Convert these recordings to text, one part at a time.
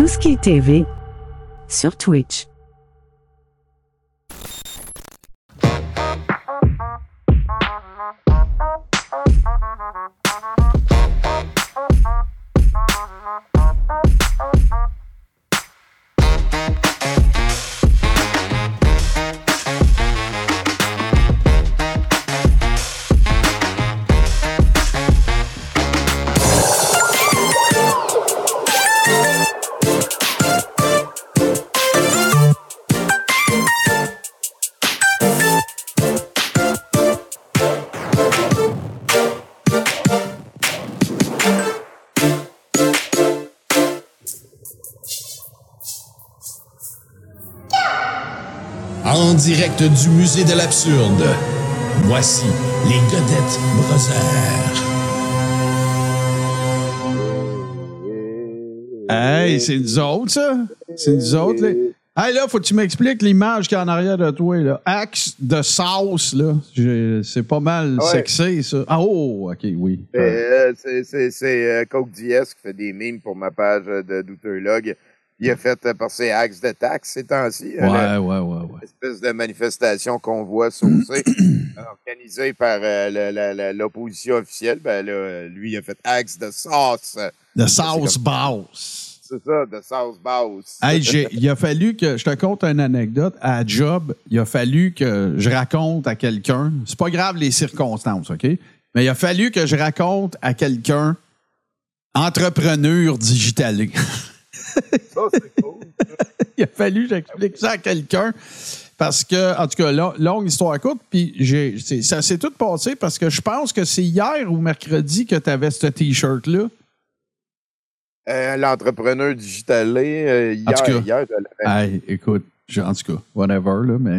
Tout ce qui est TV sur Twitch. En direct du musée de l'absurde, voici les Godettes Brothers. Hey, c'est nous autres, ça? C'est nous autres, là. Hey, là, faut que tu m'expliques l'image qu'il y a en arrière de toi, là. Axe de sauce, là. C'est pas mal sexy, ça. Ah, oh, OK, oui. C'est Coke DS qui fait des mimes pour ma page de Douteurlog. Il a fait passer Axe de taxe ces temps-ci. Ouais. Espèce de manifestation qu'on voit saucée, organisée par l'opposition officielle. Ben là, lui, il a fait Axe de sauce. De sauce basse. C'est ça, de sauce basse. Hey, il a fallu que je te conte une anecdote. À job, il a fallu que je raconte à quelqu'un. C'est pas grave les circonstances, OK? Mais il a fallu que je raconte à quelqu'un entrepreneur digitalé. Ça, c'est cool. Il a fallu que j'explique ça à quelqu'un parce que, en tout cas, longue histoire courte, puis ça s'est tout passé parce que je pense que c'est hier ou mercredi que tu avais ce T-shirt-là. L'entrepreneur digitalé, hier, je l'avais. Hey, écoute, en tout cas, whatever, là, mais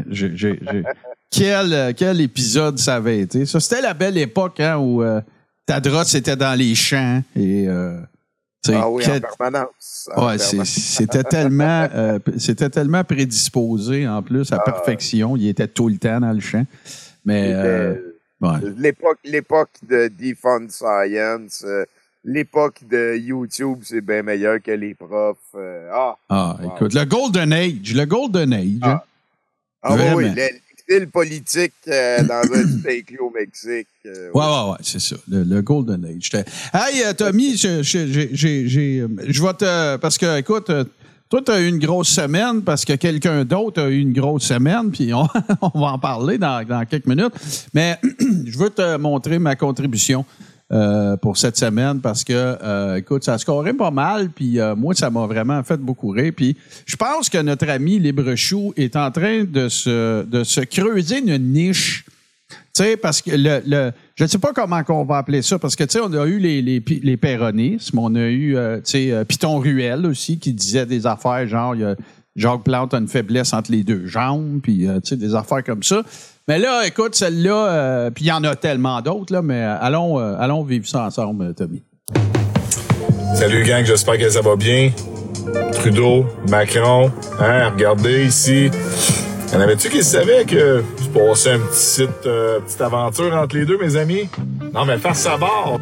quel épisode ça avait été. Ça, c'était la belle époque hein, où Tadros était dans les champs et... Ah oui, en permanence. C'était tellement prédisposé en plus à perfection. Il était tout le temps dans le champ. Mais l'époque de Defund Science, l'époque de YouTube, c'est bien meilleur que les profs. Écoute, le Golden Age. Oui, l'exil politique dans un pays au Mexique. Ouais, c'est ça. Le Golden Age. Hey, Tommy, je vais te... Parce que, écoute, toi, tu as eu une grosse semaine parce que quelqu'un d'autre a eu une grosse semaine, puis on va en parler dans quelques minutes. Mais je veux te montrer ma contribution pour cette semaine parce que, écoute, ça a scoré pas mal, puis moi, ça m'a vraiment fait beaucoup rire. Puis je pense que notre ami Librechou est en train de se creuser une niche. Tu sais, parce que je ne sais pas comment on va appeler ça, parce que, tu sais, on a eu les péronismes, on a eu, tu sais, Python Ruel aussi, qui disait des affaires, genre, Jacques Plante a une faiblesse entre les deux jambes, puis, tu sais, des affaires comme ça. Mais là, écoute, celle-là, puis il y en a tellement d'autres, là, mais allons vivre ça ensemble, Tommy. Salut, gang, j'espère que ça va bien. Trudeau, Macron, hein, regardez ici. Y'en avait-tu qui savaient que je passais une petite aventure entre les deux, mes amis? Non, mais faire ça bord!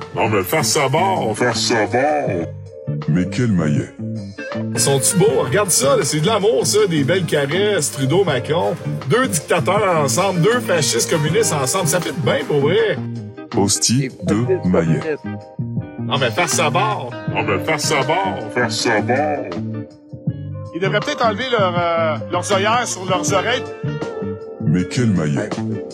Mais quel maillet! Sont-tu beaux? Regarde ça, là, c'est de l'amour, ça, des belles caresses, Trudeau, Macron. Deux dictateurs ensemble, deux fascistes communistes ensemble, ça fait bien pour vrai. Hostie de maillet. Non, mais faire ça bord! Ils devraient peut-être enlever leurs œillères sur leurs oreilles. Mais quel maillet!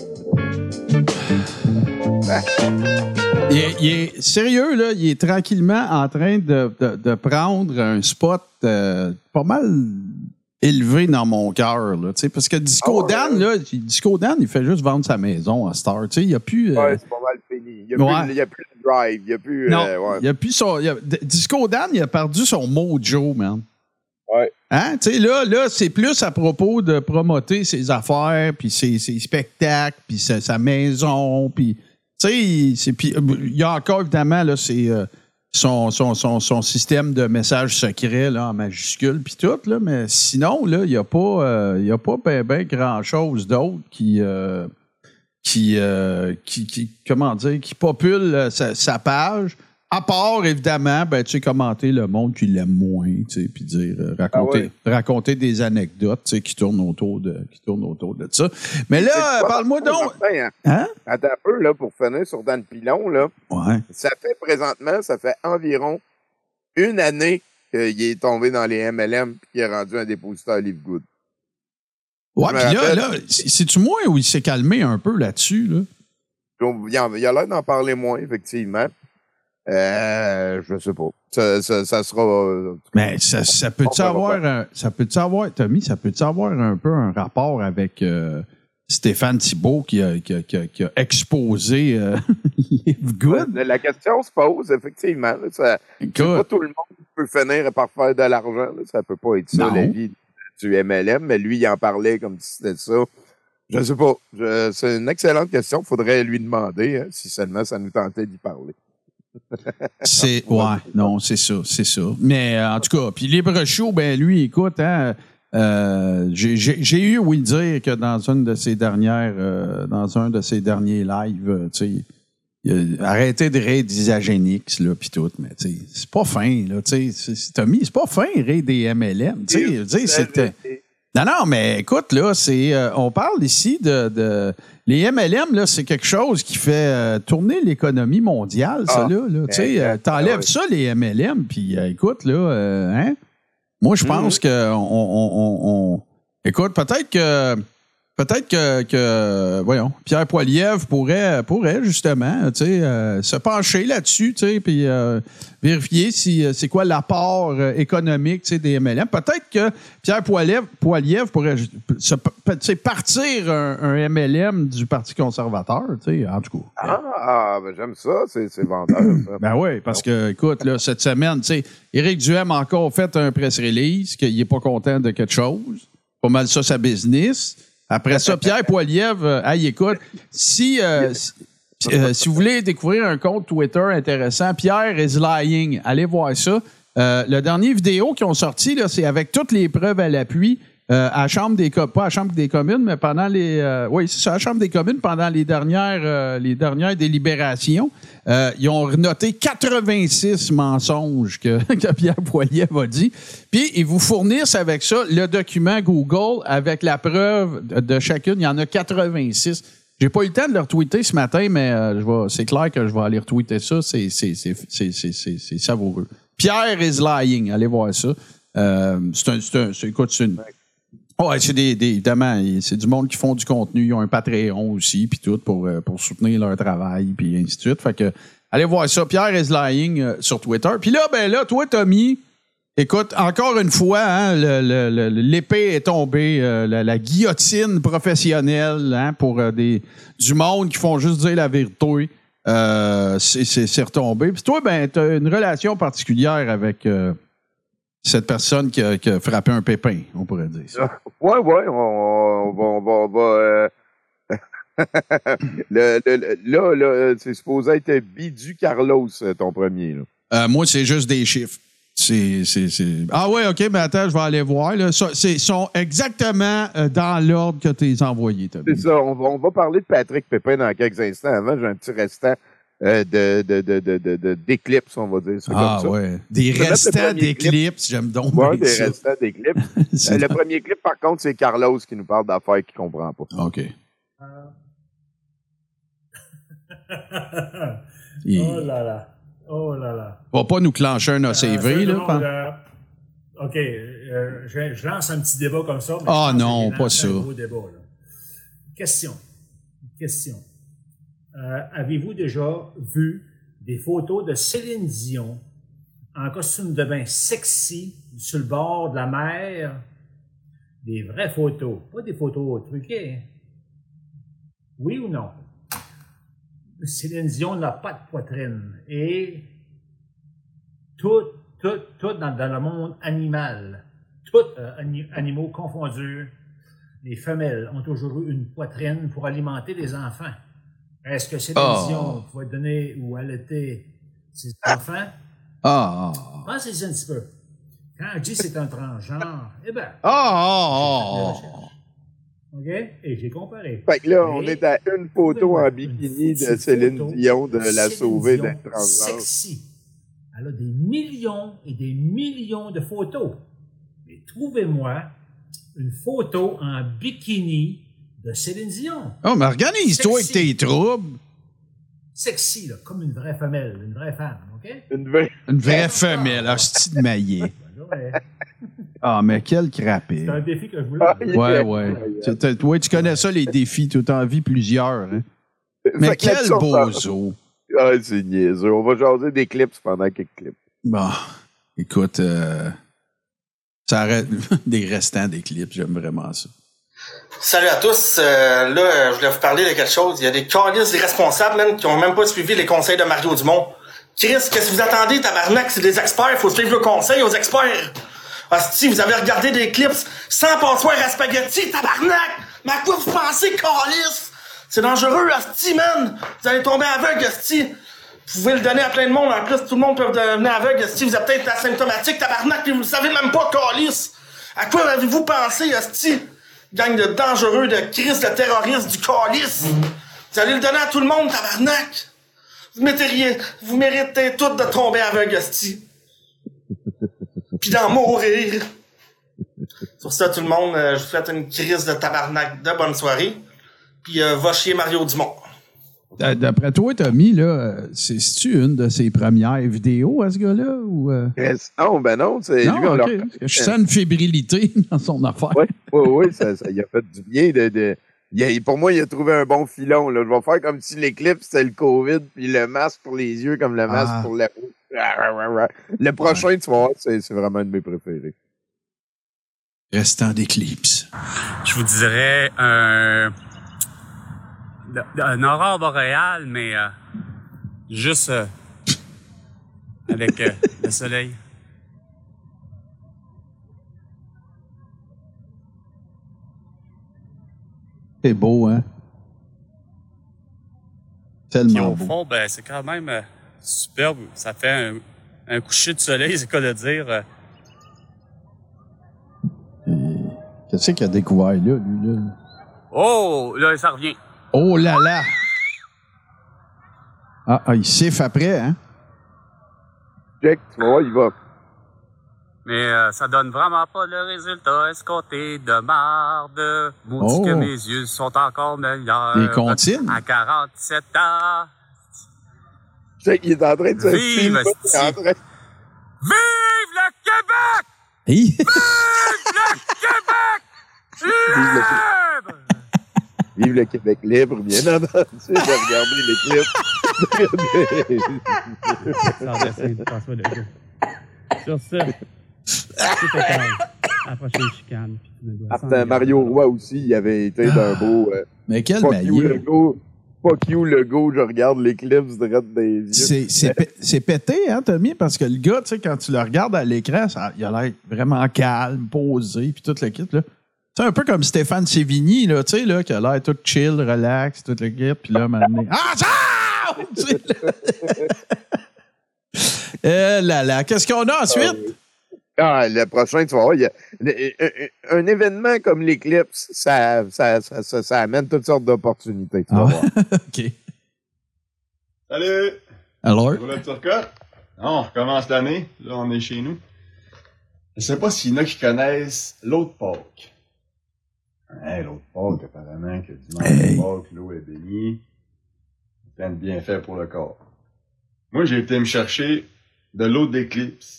Il est sérieux, là, il est tranquillement en train de prendre un spot pas mal élevé dans mon cœur, là, tu sais, parce que Disco Dan, il fait juste vendre sa maison à Star, tu sais, il n'y a plus... c'est pas mal fini. Il n'y a plus de drive, il n'y a plus... il n'y a plus son... Disco Dan, il a perdu son mojo, man. Ouais. Hein? Tu sais, là, c'est plus à propos de promoter ses affaires, puis ses spectacles, puis sa maison, puis... Tu sais, il y a encore, évidemment, là, c'est son système de messages secrets là, en majuscule, puis tout, là, mais sinon, là, il n'y a pas ben grand-chose d'autre qui comment dire, qui popule sa page. À part, évidemment, ben, tu sais, commenter le monde qui l'aime moins, tu sais, puis dire, raconter des anecdotes, tu sais, qui tournent autour de ça. Mais là, parle-moi donc. Hein? Attends un peu, là, pour finir sur Dan Pilon, là. Ouais. Ça fait environ une année qu'il est tombé dans les MLM puis qu'il est rendu un dépositeur Livegood. Ouais, puis là, c'est-tu moi ou il s'est calmé un peu là-dessus, là? Il a l'air d'en parler moins, effectivement. Je sais pas. Ça sera. Mais ça peut-tu avoir, Tommy, ça peut-tu avoir un peu un rapport avec Stéphane Thibault qui a exposé Livegood? La question se pose, effectivement. C'est pas tout le monde qui peut finir par faire de l'argent. Là. Ça peut pas être ça, la vie du MLM, mais lui, il en parlait comme si c'était ça. Je sais pas. C'est une excellente question. Il faudrait lui demander si seulement ça nous tentait d'y parler. C'est ça. Mais en tout cas, puis Libre Show, ben lui, écoute, hein, j'ai eu ouï dire que dans un de ses derniers lives, tu sais, il a arrêté de rire des Agenix, là, puis tout, mais tu sais, c'est pas fin, là, tu sais, Tommy, c'est pas fin, rire des MLM, tu sais, c'était... Non, mais écoute, là, on parle ici de les MLM, là, c'est quelque chose qui fait tourner l'économie mondiale, ça, là. Tu sais, t'enlèves ça, les MLM, puis écoute, là, hein? Moi, je pense que écoute, peut-être que voyons, Pierre Poilievre pourrait justement, tu sais, se pencher là-dessus, tu sais, puis vérifier si c'est quoi l'apport économique, tu sais, des MLM. Peut-être que Pierre Poilievre pourrait partir un MLM du Parti conservateur, tu sais, en tout cas. Ben j'aime ça, c'est vendeur, ça. Ben oui, parce que, écoute, là, cette semaine, tu sais, Éric Duhem a encore fait un press release qu'il n'est pas content de quelque chose. Pas mal ça, sa business. Après ça, Pierre Poilievre, écoute, si vous voulez découvrir un compte Twitter intéressant, Pierre is lying, allez voir ça. Le dernier vidéo qu'ils ont sorti, là, c'est avec toutes les preuves à l'appui à la Chambre des Communes, pas à la Chambre des communes, mais pendant c'est ça, à la Chambre des communes, pendant les dernières délibérations. Ils ont noté 86 mensonges que Pierre Poilievre a dit. Puis, ils vous fournissent avec ça le document Google avec la preuve de chacune. Il y en a 86. J'ai pas eu le temps de le retweeter ce matin, mais c'est clair que je vais aller retweeter ça. C'est savoureux. Pierre is lying. Allez voir ça. Évidemment, c'est du monde qui font du contenu. Ils ont un Patreon aussi, puis tout, pour soutenir leur travail, puis ainsi de suite. Fait que, allez voir ça. Pierre is lying sur Twitter. Puis là, toi, Tommy, écoute, encore une fois, hein, l'épée est tombée, la guillotine professionnelle, hein, pour du monde qui font juste dire la vérité. C'est retombé. Puis toi, ben, t'as une relation particulière avec cette personne qui a frappé un pépin, on pourrait dire ça. Ouais, on va là, c'est supposé être Bidu Carlos, ton premier, là. Moi, c'est juste des chiffres. Ah ouais, OK, mais attends, je vais aller voir. Là. Ils sont exactement dans l'ordre que tu les as envoyés. C'est ça, on va parler de Patrick Pépin dans quelques instants. Avant, j'ai un petit restant d'éclipses, on va dire. C'est comme ça. Ouais. Des restants d'éclipses, j'aime donc. Ouais, des restants d'éclipses. Le premier clip, par contre, c'est Carlos qui nous parle d'affaires qu'il ne comprend pas. OK. Oh là là. Va pas nous clencher un ACV, là. OK. Je lance un petit débat comme ça. Non, pas ça. Un gros débat, là. Question. Avez-vous déjà vu des photos de Céline Dion en costume de bain sexy sur le bord de la mer? Des vraies photos, pas des photos truquées. Oui ou non? Céline Dion n'a pas de poitrine. Et tout dans le monde animal, animaux confondus, les femelles ont toujours eu une poitrine pour alimenter les enfants. Est-ce que Céline Dion va donner ou allaiter ses enfants? Pensez-y un petit peu. Quand je dis c'est un transgenre, eh bien... OK? Et j'ai comparé. Fait que là, on est à une photo en bikini de Céline Dion de la sauver d'être transgenre. Sexy. Elle a des millions et des millions de photos. Mais trouvez-moi une photo en bikini de Céline Dion. Oh, mais organise-toi avec tes troubles. Sexy, là, comme une vraie femelle, une vraie femme, OK? Une vraie femelle, hostie de maillet. Ah, mais quel crapé. C'est un défi que je voulais. Ouais. Tu connais ça, les défis. Tu as envie plusieurs. Hein? Mais quel bozo. Ah, c'est niaiseux. On va jaser des clips pendant quelques clips. Bon, écoute, ça arrête des restants des clips. J'aime vraiment ça. Salut à tous. Là, je voulais vous parler de quelque chose. Il y a des calices irresponsables, même, qui ont même pas suivi les conseils de Mario Dumont. Chris, qu'est-ce que vous attendez, tabarnak? C'est des experts. Faut suivre le conseil aux experts. Asti, vous avez regardé des clips sans passoire à spaghetti, tabarnak! Mais à quoi vous pensez, calice? C'est dangereux, asti, man! Vous allez tomber aveugle, asti! Vous pouvez le donner à plein de monde. En plus, tout le monde peut devenir aveugle, asti. Vous êtes peut-être asymptomatique, tabarnak, puis vous le savez même pas, calice! À quoi avez-vous pensé, asti? Gang de dangereux, de crise, de terroristes, du calice! Vous allez le donner à tout le monde, tabarnak! Vous méritez tous de tomber aveugle, asti. Puis d'en mourir. Sur ça, tout le monde, je vous souhaite une crise de tabarnak de bonne soirée. Puis va chier Mario Dumont. D'après toi, Tommy, là, c'est-tu une de ses premières vidéos à ce gars-là? Ou, Non, ben non. C'est non, lui, on okay. Je sens une fébrilité dans son affaire. Oui, ça il a fait du bien. Pour moi, il a trouvé un bon filon. Là. Je vais faire comme si les clips, c'était le COVID, puis le masque pour les yeux comme le masque pour la roue. Le prochain, tu vas voir, c'est vraiment un de mes préférés. Restant d'éclipse. Je vous dirais un aurore boréale, mais juste avec le soleil. C'est beau, hein? Tellement Puis au beau. fond, ben, c'est quand même superbe. Ça fait un coucher de soleil, c'est quoi de dire. Qu'est-ce qu'il a découvert là, lui, là? Oh, là, ça revient. Oh là là! Ah, il siffle après, hein? Check, tu vois, il va. Mais ça donne vraiment pas le résultat escompté de marde. Maudit que mes yeux sont encore meilleurs. Des comptines? À 47 ans. Check, il est en train de se Vive, Vive le Québec! Vive le Québec! Libre! Vive le Québec libre, bien entendu. J'ai regardé les clips. Sur ça, c'était calme. À la prochaine chicane. Mario Roy aussi, il avait été d'un beau... mais quel maillet! Fuck you, le go, je regarde les clips direct des yeux. C'est pété, hein, Tommy? Parce que le gars, tu sais, quand tu le regardes à l'écran, il a l'air vraiment calme, posé, puis tout le kit, là. C'est un peu comme Stéphane Sévigny, là, tu sais, là, qui a l'air tout chill, relax, tout le kit, puis là, maintenant... Ah, ça! Là, qu'est-ce qu'on a ensuite? Le prochain, tu vas voir, il y a un événement comme l'Éclipse, ça amène toutes sortes d'opportunités. Tu vas voir. OK. Salut! Alors? Roulette Turcotte? Non, on recommence l'année. Là, on est chez nous. Je sais pas s'il y en a qui connaissent l'autre Pâques. L'autre Pâques, apparemment, que dimanche de Pâques, l'eau est bénie. Plein de bienfaits pour le corps. Moi, j'ai été me chercher de l'eau d'éclipse.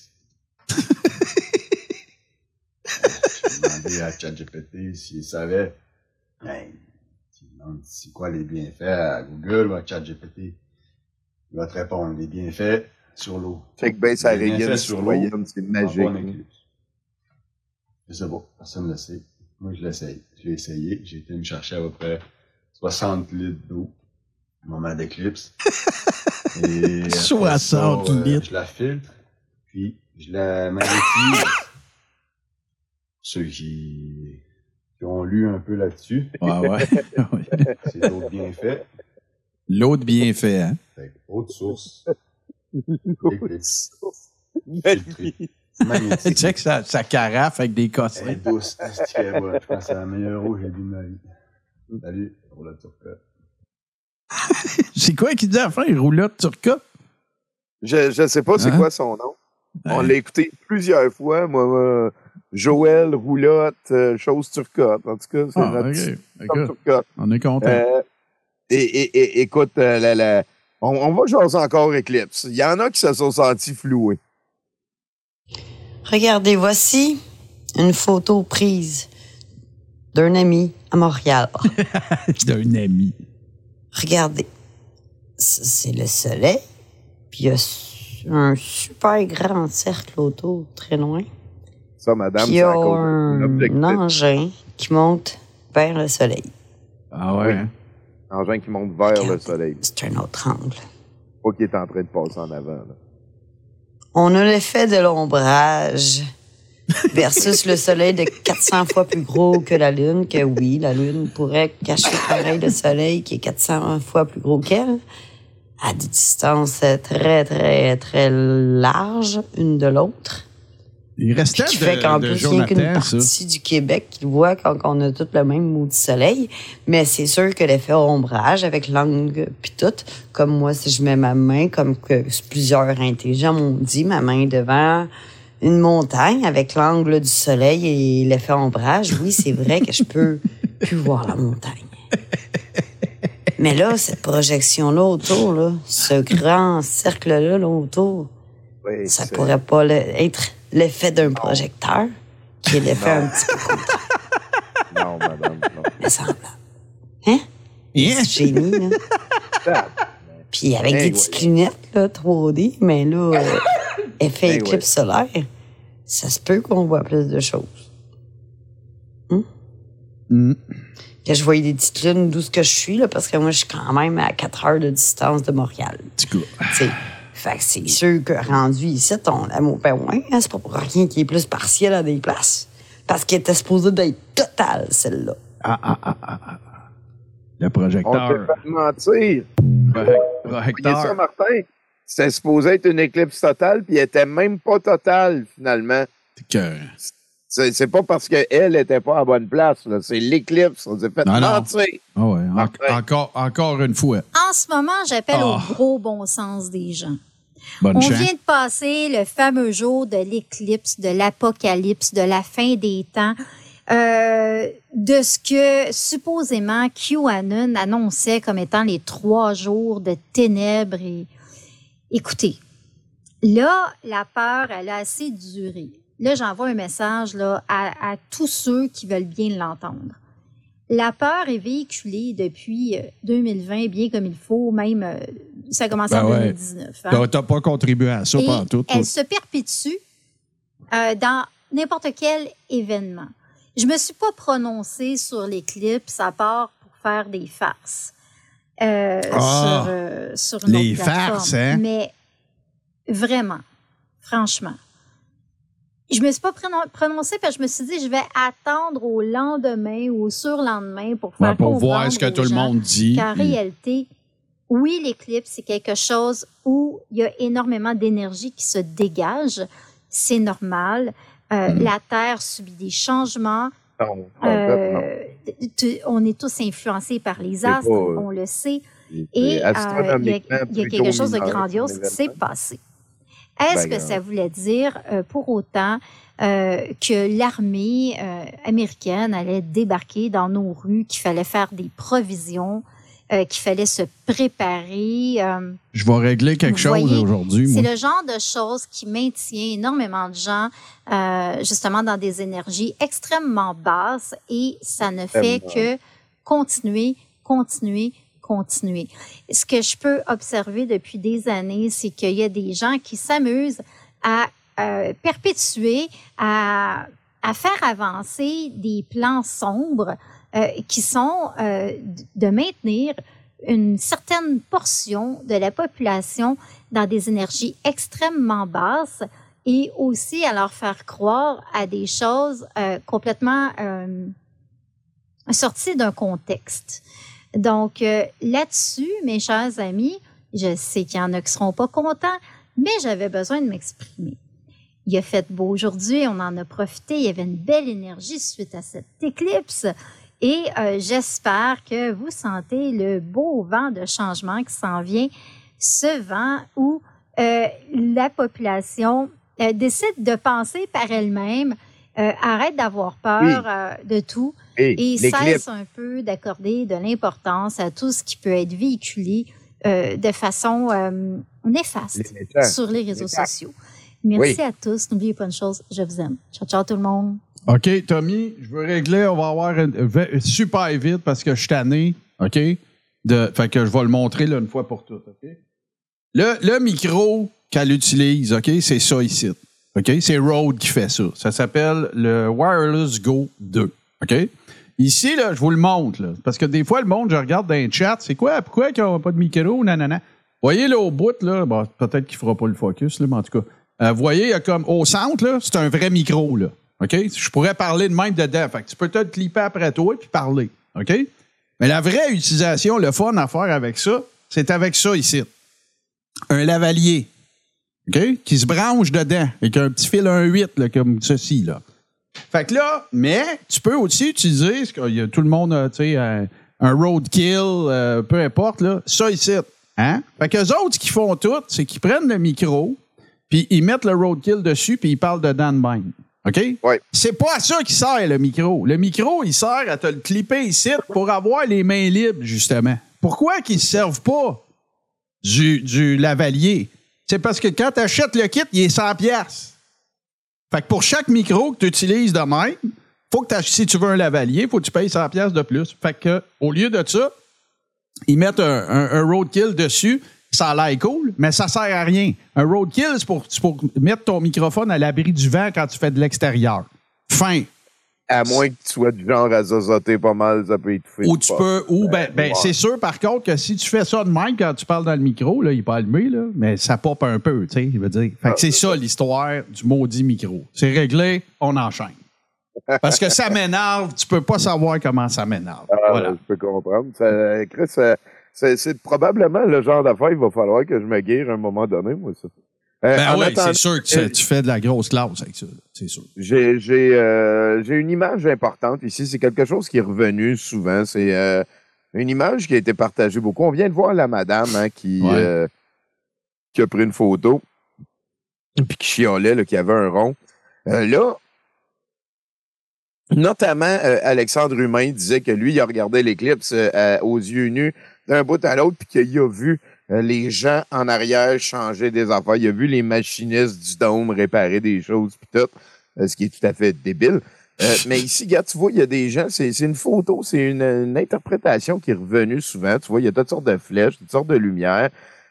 J'ai demandé à ChatGPT s'il savait. Tu demandes c'est quoi les bienfaits à Google ou à ChatGPT. Il va te répondre les bienfaits sur l'eau. Fait que ben, ça régale sur l'eau, c'est magique. Je sais pas, personne ne le sait. Moi, je l'essaye. Je l'ai essayé. J'ai été me chercher à peu près 60 litres d'eau au moment d'éclipse. Et 60 litres. Je la filtre, puis je la magnétise. Ceux qui ont lu un peu là-dessus. Ouais. C'est l'eau de bienfait. L'eau de bienfait, hein? Fait que, eau de source. Éclipse. Magnétique. Check sa carafe avec des cossins. Elle est douce. Je pense que c'est la meilleure eau que j'ai bu de ma vie. Salut, Roulotte Turcotte. C'est quoi qu'il dit à la fin, Roulotte Turcotte? Je sais pas c'est quoi son nom. On l'a écouté plusieurs fois. Moi, Joël Roulotte, chose Turcotte. En tout cas, c'est notre Turcotte. On est content. Écoute, on va jouer encore Eclipse. Il y en a qui se sont sentis floués. Regardez, voici une photo prise d'un ami à Montréal. D'un ami. Regardez. C'est le soleil, puis il y a un super grand cercle autour, très loin. Ça, madame, puis il y a un engin qui monte vers le soleil. Ah ouais? Oui. Un engin qui monte vers le soleil. C'est un autre angle. Pas qu'il est en train de passer en avant. Là. On a l'effet de l'ombrage versus le soleil de 400 fois plus gros que la Lune, que oui, la Lune pourrait cacher pareil le soleil qui est 400 fois plus gros qu'elle, à des distances très, très, très larges, une de l'autre. Il restait qui fait qu'en plus, il n'y a qu'une partie du Québec qui le voit quand on a tout le même maudit soleil. Mais c'est sûr que l'effet ombrage avec l'angle puis tout, comme moi, si je mets ma main, comme que plusieurs intelligents m'ont dit, ma main devant une montagne avec l'angle du soleil et l'effet ombrage, oui, c'est vrai que je peux plus voir la montagne. Mais là, cette projection-là autour, là, ce grand cercle-là là, autour, oui, ça pourrait pas être l'effet d'un projecteur, qui est l'effet un petit peu contraire. Non, madame, non. Mais semblant. Hein? Yeah. C'est génie, là. Puis avec des petites lunettes, là, 3D, mais là, effet éclipse solaire, ça se peut qu'on voit plus de choses. Que je voyais des petites lunes d'où ce que je suis, là, parce que moi, je suis quand même à 4 heures de distance de Montréal. Fait que c'est sûr que rendu ici, on a mon pain ouais, hein, c'est pas pour rien qu'il est plus partiel à des places. Parce qu'il était supposé d'être total, celle-là. Le projecteur. On peut pas mentir. Projecteur. Ça, Martin, c'était supposé être une éclipse totale, puis elle était même pas totale, finalement. C'est pas parce qu'elle était pas à bonne place, là. C'est l'éclipse. On s'est fait mentir. Ah ouais. Encore une fois. En ce moment, j'appelle au gros bon sens des gens. Bonne On chance. vient de passer le fameux jour de l'éclipse, de l'apocalypse, de la fin des temps, de ce que supposément QAnon annonçait comme étant les 3 jours de ténèbres. Et écoutez, là, la peur, elle a assez duré. Là, j'envoie un message là, à tous ceux qui veulent bien l'entendre. La peur est véhiculée depuis 2020, bien comme il faut, même ça a commencé en 2019. Hein? T'as pas contribué à ça pendant tout. Elle se perpétue dans n'importe quel événement. Je me suis pas prononcée sur l'éclipse à part pour faire des farces sur une les autre plateforme. farces, hein? Mais vraiment, franchement. Je me suis pas prononcée parce que je me suis dit je vais attendre au lendemain ou au surlendemain pour faire pour voir ce que tout le monde dit. Qu'en réalité, oui, l'éclipse, c'est quelque chose où il y a énormément d'énergie qui se dégage. C'est normal. La Terre subit des changements. Non. On est tous influencés par les astres, on le sait. Et il y a quelque chose de grandiose qui s'est passé. Est-ce que ça voulait dire pour autant que l'armée américaine allait débarquer dans nos rues, qu'il fallait faire des provisions, qu'il fallait se préparer? Je vais régler quelque chose aujourd'hui. C'est le genre de choses qui maintient énormément de gens justement dans des énergies extrêmement basses et ça ne fait que continuer. Ce que je peux observer depuis des années, c'est qu'il y a des gens qui s'amusent à perpétuer, à faire avancer des plans sombres qui sont de maintenir une certaine portion de la population dans des énergies extrêmement basses et aussi à leur faire croire à des choses complètement sorties d'un contexte. Donc, là-dessus, mes chers amis, je sais qu'il y en a qui seront pas contents, mais j'avais besoin de m'exprimer. Il a fait beau aujourd'hui, on en a profité, il y avait une belle énergie suite à cette éclipse et j'espère que vous sentez le beau vent de changement qui s'en vient, ce vent où la population décide de penser par elle-même, arrête d'avoir peur de tout et cesse un peu d'accorder de l'importance à tout ce qui peut être véhiculé de façon néfaste sur les réseaux sociaux. Merci à tous. N'oubliez pas une chose, je vous aime. Ciao, ciao tout le monde. OK, Tommy, je veux régler, on va avoir super vite parce que je suis tanné, OK? Fait que je vais le montrer là, une fois pour toutes, OK? Le micro qu'elle utilise, OK, c'est ça ici. OK? C'est Rode qui fait ça. Ça s'appelle le Wireless Go 2. OK? Ici, là, je vous le montre, là, parce que des fois, le monde, je regarde dans les chats, c'est quoi? Pourquoi ils n'ont pas de micro? Nanana. Vous voyez, là, au bout, là, bon, peut-être qu'il ne fera pas le focus, là, mais en tout cas, vous voyez, il y a comme au centre, là, c'est un vrai micro, là. OK? Je pourrais parler de même dedans. Fait que tu peux peut-être clipper après toi puis parler. OK? Mais la vraie utilisation, le fun à faire avec ça, c'est avec ça ici. Un lavalier. OK? Qui se branche dedans avec un petit fil 1.8 là, comme ceci, là. Fait que là, mais tu peux aussi utiliser, tout le monde a, tu sais, un roadkill, peu importe, là, ça ici. Hein? Fait qu'eux autres, ce qu'ils font tout, c'est qu'ils prennent le micro, puis ils mettent le roadkill dessus, puis ils parlent dedans de même. OK? Oui. C'est pas à ça qu'il sert, le micro. Le micro, il sert à te le clipper ici pour avoir les mains libres, justement. Pourquoi qu'ils ne servent pas du lavalier? C'est parce que quand tu achètes le kit, il est 100$. Fait que pour chaque micro que tu utilises de même, faut que si tu veux un lavalier, il faut que tu payes 100$ de plus. Fait que au lieu de ça, ils mettent un roadkill dessus. Ça a l'air cool, mais ça sert à rien. Un roadkill, c'est pour mettre ton microphone à l'abri du vent quand tu fais de l'extérieur. Fin. À moins que tu sois du genre à zozoter pas mal, ça peut étouffer. Ou tu peux. Ou c'est sûr, par contre, que si tu fais ça de même quand tu parles dans le micro, là, il n'est pas allumé, là, mais ça pop un peu, tu sais, il veut dire. Fait que c'est ça l'histoire du maudit micro. C'est réglé, on enchaîne. Parce que ça m'énerve, tu peux pas savoir comment ça m'énerve. Voilà. Je peux comprendre. Chris, c'est probablement le genre d'affaire, il va falloir que je me guère à un moment donné, moi, ça. Oui, c'est sûr que tu fais de la grosse classe avec ça, c'est sûr. J'ai une image importante ici. C'est quelque chose qui est revenu souvent. C'est une image qui a été partagée beaucoup. On vient de voir la madame qui a pris une photo puis qui chiolait, là, qui avait un rond. Là, notamment, Alexandre Humain disait que lui, il a regardé l'éclipse aux yeux nus d'un bout à l'autre puis qu'il a vu les gens en arrière changer des affaires. Il a vu les machinistes du dôme réparer des choses pis tout, ce qui est tout à fait débile. Mais ici, regarde, tu vois, il y a des gens, c'est une photo, c'est une interprétation qui est revenue souvent. Tu vois, il y a toutes sortes de flèches, toutes sortes de lumières.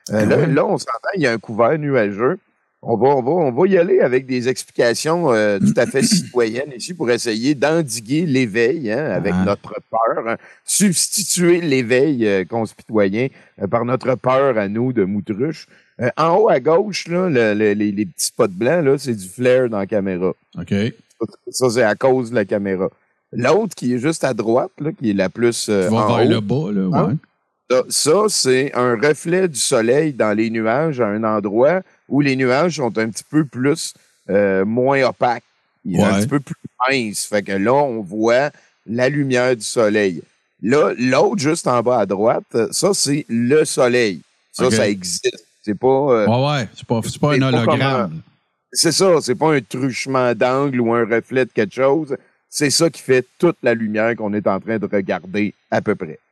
Là, on s'entend, il y a un couvert nuageux. On va y aller avec des explications tout à fait citoyennes ici pour essayer d'endiguer l'éveil avec notre peur, substituer l'éveil conspitoyen par notre peur à nous de moutruche. En haut à gauche, là, les petits spots blancs, là, c'est du flare dans la caméra. OK. Ça, c'est à cause de la caméra. L'autre qui est juste à droite, là, qui est la plus en vers haut, le bas, là, ouais. Ça, c'est un reflet du soleil dans les nuages à un endroit où les nuages sont un petit peu plus moins opaques. Il est un petit peu plus mince. Fait que là, on voit la lumière du soleil. Là, l'autre, juste en bas à droite, ça, c'est le soleil. Ça, ça existe. C'est pas... c'est pas un hologramme. C'est ça. C'est pas un truchement d'angle ou un reflet de quelque chose. C'est ça qui fait toute la lumière qu'on est en train de regarder à peu près.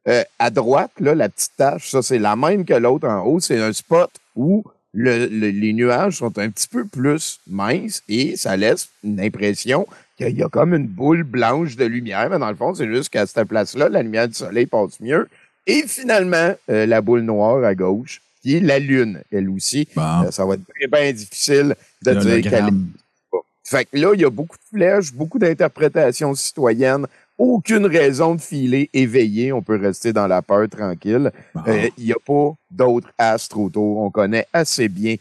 À droite, là, la petite tache, ça, c'est la même que l'autre en haut. C'est un spot où les nuages sont un petit peu plus minces et ça laisse une impression qu'il y a comme une boule blanche de lumière. Mais dans le fond, c'est juste qu'à cette place-là, la lumière du soleil passe mieux. Et finalement, la boule noire à gauche, qui est la Lune, elle aussi. Bon. Ça va être bien difficile de dire qu'elle est... Fait que là, il y a beaucoup de flèches, beaucoup d'interprétations citoyennes. Aucune raison de filer éveillé. On peut rester dans la peur tranquille. Il n'y a pas d'autres astres autour. On connaît assez bien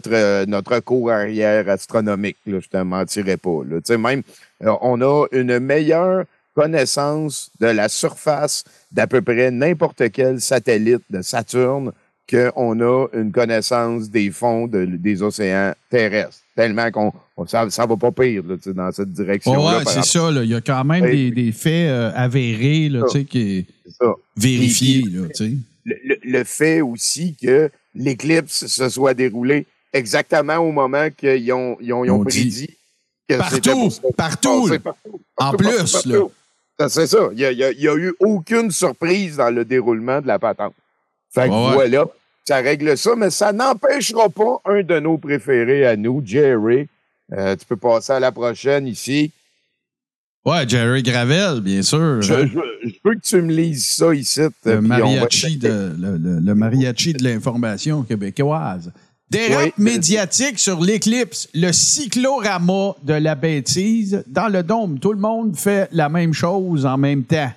notre cours arrière astronomique. Là, je te mentirais pas. Là. Même, on a une meilleure connaissance de la surface d'à peu près n'importe quel satellite de Saturne qu'on a une connaissance des fonds des océans terrestres. Tellement ça va pas pire là, dans cette direction-là. Ouais, c'est ça. Il y a quand même des faits avérés là, qui vérifiés. Le fait aussi que l'éclipse se soit déroulée exactement au moment qu'ils ont prédit que c'était partout. En plus, là. C'est ça. Il y a eu aucune surprise dans le déroulement de la patente. Fait que voilà, ça règle ça, mais ça n'empêchera pas un de nos préférés à nous, Jerry. Tu peux passer à la prochaine ici. Ouais, Jerry Gravel, bien sûr. Je veux que tu me lises ça ici. Le mariachi de l'information québécoise. Dérapes médiatiques sur l'éclipse, le cyclorama de la bêtise. Dans le dôme, tout le monde fait la même chose en même temps.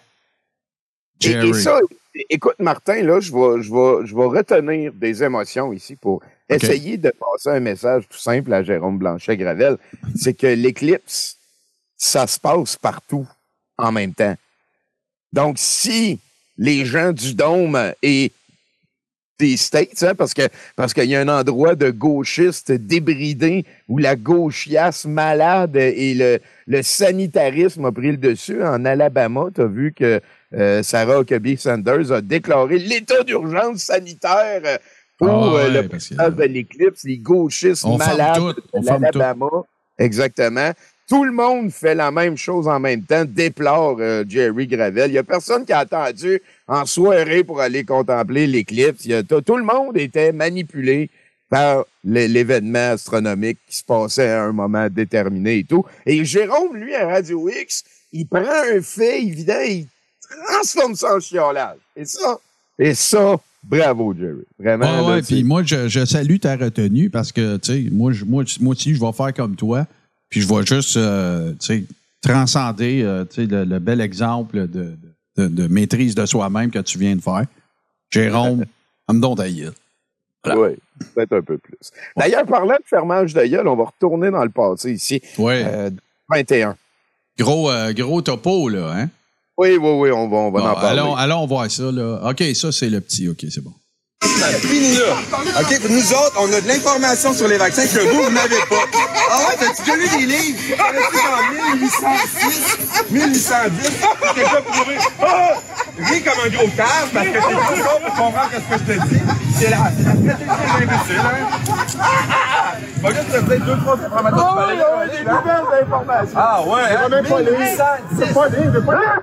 Et ça, écoute, Martin, là, je vais retenir des émotions ici pour essayer de passer un message tout simple à Jérôme Blanchet-Gravel. C'est que l'éclipse, ça se passe partout en même temps. Donc, si les gens du Dôme et des States, hein, parce qu'il y a un endroit de gauchistes débridés où la gauchiasse malade et le sanitarisme a pris le dessus. En Alabama, tu as vu que Sarah Huckabee Sanders a déclaré l'état d'urgence sanitaire pour le passage de l'éclipse, les gauchistes malades de l'Alabama. Exactement. Tout le monde fait la même chose en même temps, déplore Jerry Gravel. Il n'y a personne qui a attendu en soirée pour aller contempler l'éclipse. Tout le monde était manipulé par l'événement astronomique qui se passait à un moment déterminé et tout. Et Jérôme, lui, à Radio X, il prend un fait évident et il transforme ça en chiolage. Et ça, bravo, Jerry. Vraiment. Puis moi, je salue ta retenue parce que, tu sais, moi aussi, je vais faire comme toi. Puis je vais juste, transcender, le bel exemple de maîtrise de soi-même que tu viens de faire. Jérôme, ame-donc ta gueule. Oui, peut-être un peu plus. D'ailleurs, parlant de fermage de gueule, on va retourner dans le passé ici. Oui. 21. Gros topo, là, hein? Oui, on va en parler. Allons voir ça, là. OK, ça, c'est le petit. OK, c'est bon. Fini là. OK, nous autres, on a de l'information sur les vaccins que vous n'avez pas. Ah ouais, t'as-tu déjà lu des livres? T'as-tu en 1806, 1810? T'es pas prouvé. Ris comme un gros cave parce que t'es trop gros pour comprendre ce que je te dis. C'est la stratégie des imbéciles, hein? Va juste te dire 2-3 informations. Ah ouais, des nouvelles informations. Ah ouais, hein? Même pas lire. C'est pas lire, c'est pas lire.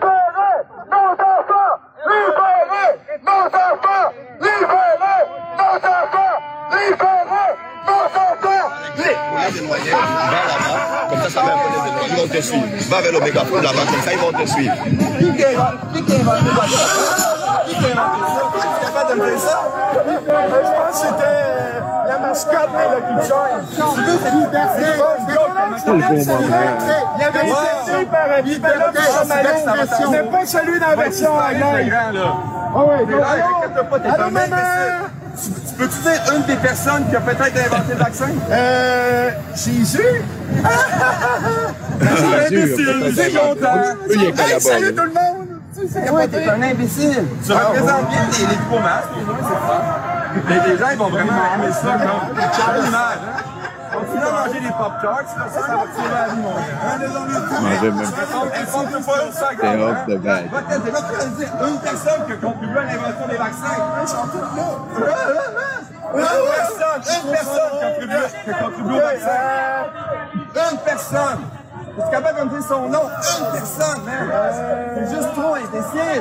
Libérez nos enfants! Libérez nos enfants! Libérez nos enfants! Les dénoyés, va là-bas, comme ça va un peu les dénoyés, ils vont te suivre. Va vers le mégaphone là-bas, comme ça ils vont te suivre. Qui a inventé ça? Tu es capable de me dire ça? Je pense que c'était la mascotte de la culture. Tu veux, c'est liberté. C'est le beau moment. Il y avait une liberté par un bipédophe. Ce n'est pas celui dans la version anglaise. Ah ouais, inquiète pas, t'es un imbécile. Tu peux-tu dire une des personnes qui a peut-être inventé le vaccin? Jésus? Imbécile, c'est longtemps. Hey, salut tout le monde! Ouais, t'es un imbécile. Tu représentes bien les diplomates, c'est ça. Mais les gens, ils vont vraiment aimer ça, comme une image, hein? Continue à manger des Pop-Tarts, ça va tirer à la vie, mon gars. Mangeais même c'est off de bag. T'es là pour dire une personne qui a contribué à l'invention des vaccins. Ils sont tous là. Une personne qui a contribué au vaccin. Une personne. Es-tu capable de me dire son nom? Une personne, man. C'est juste trop imbécile.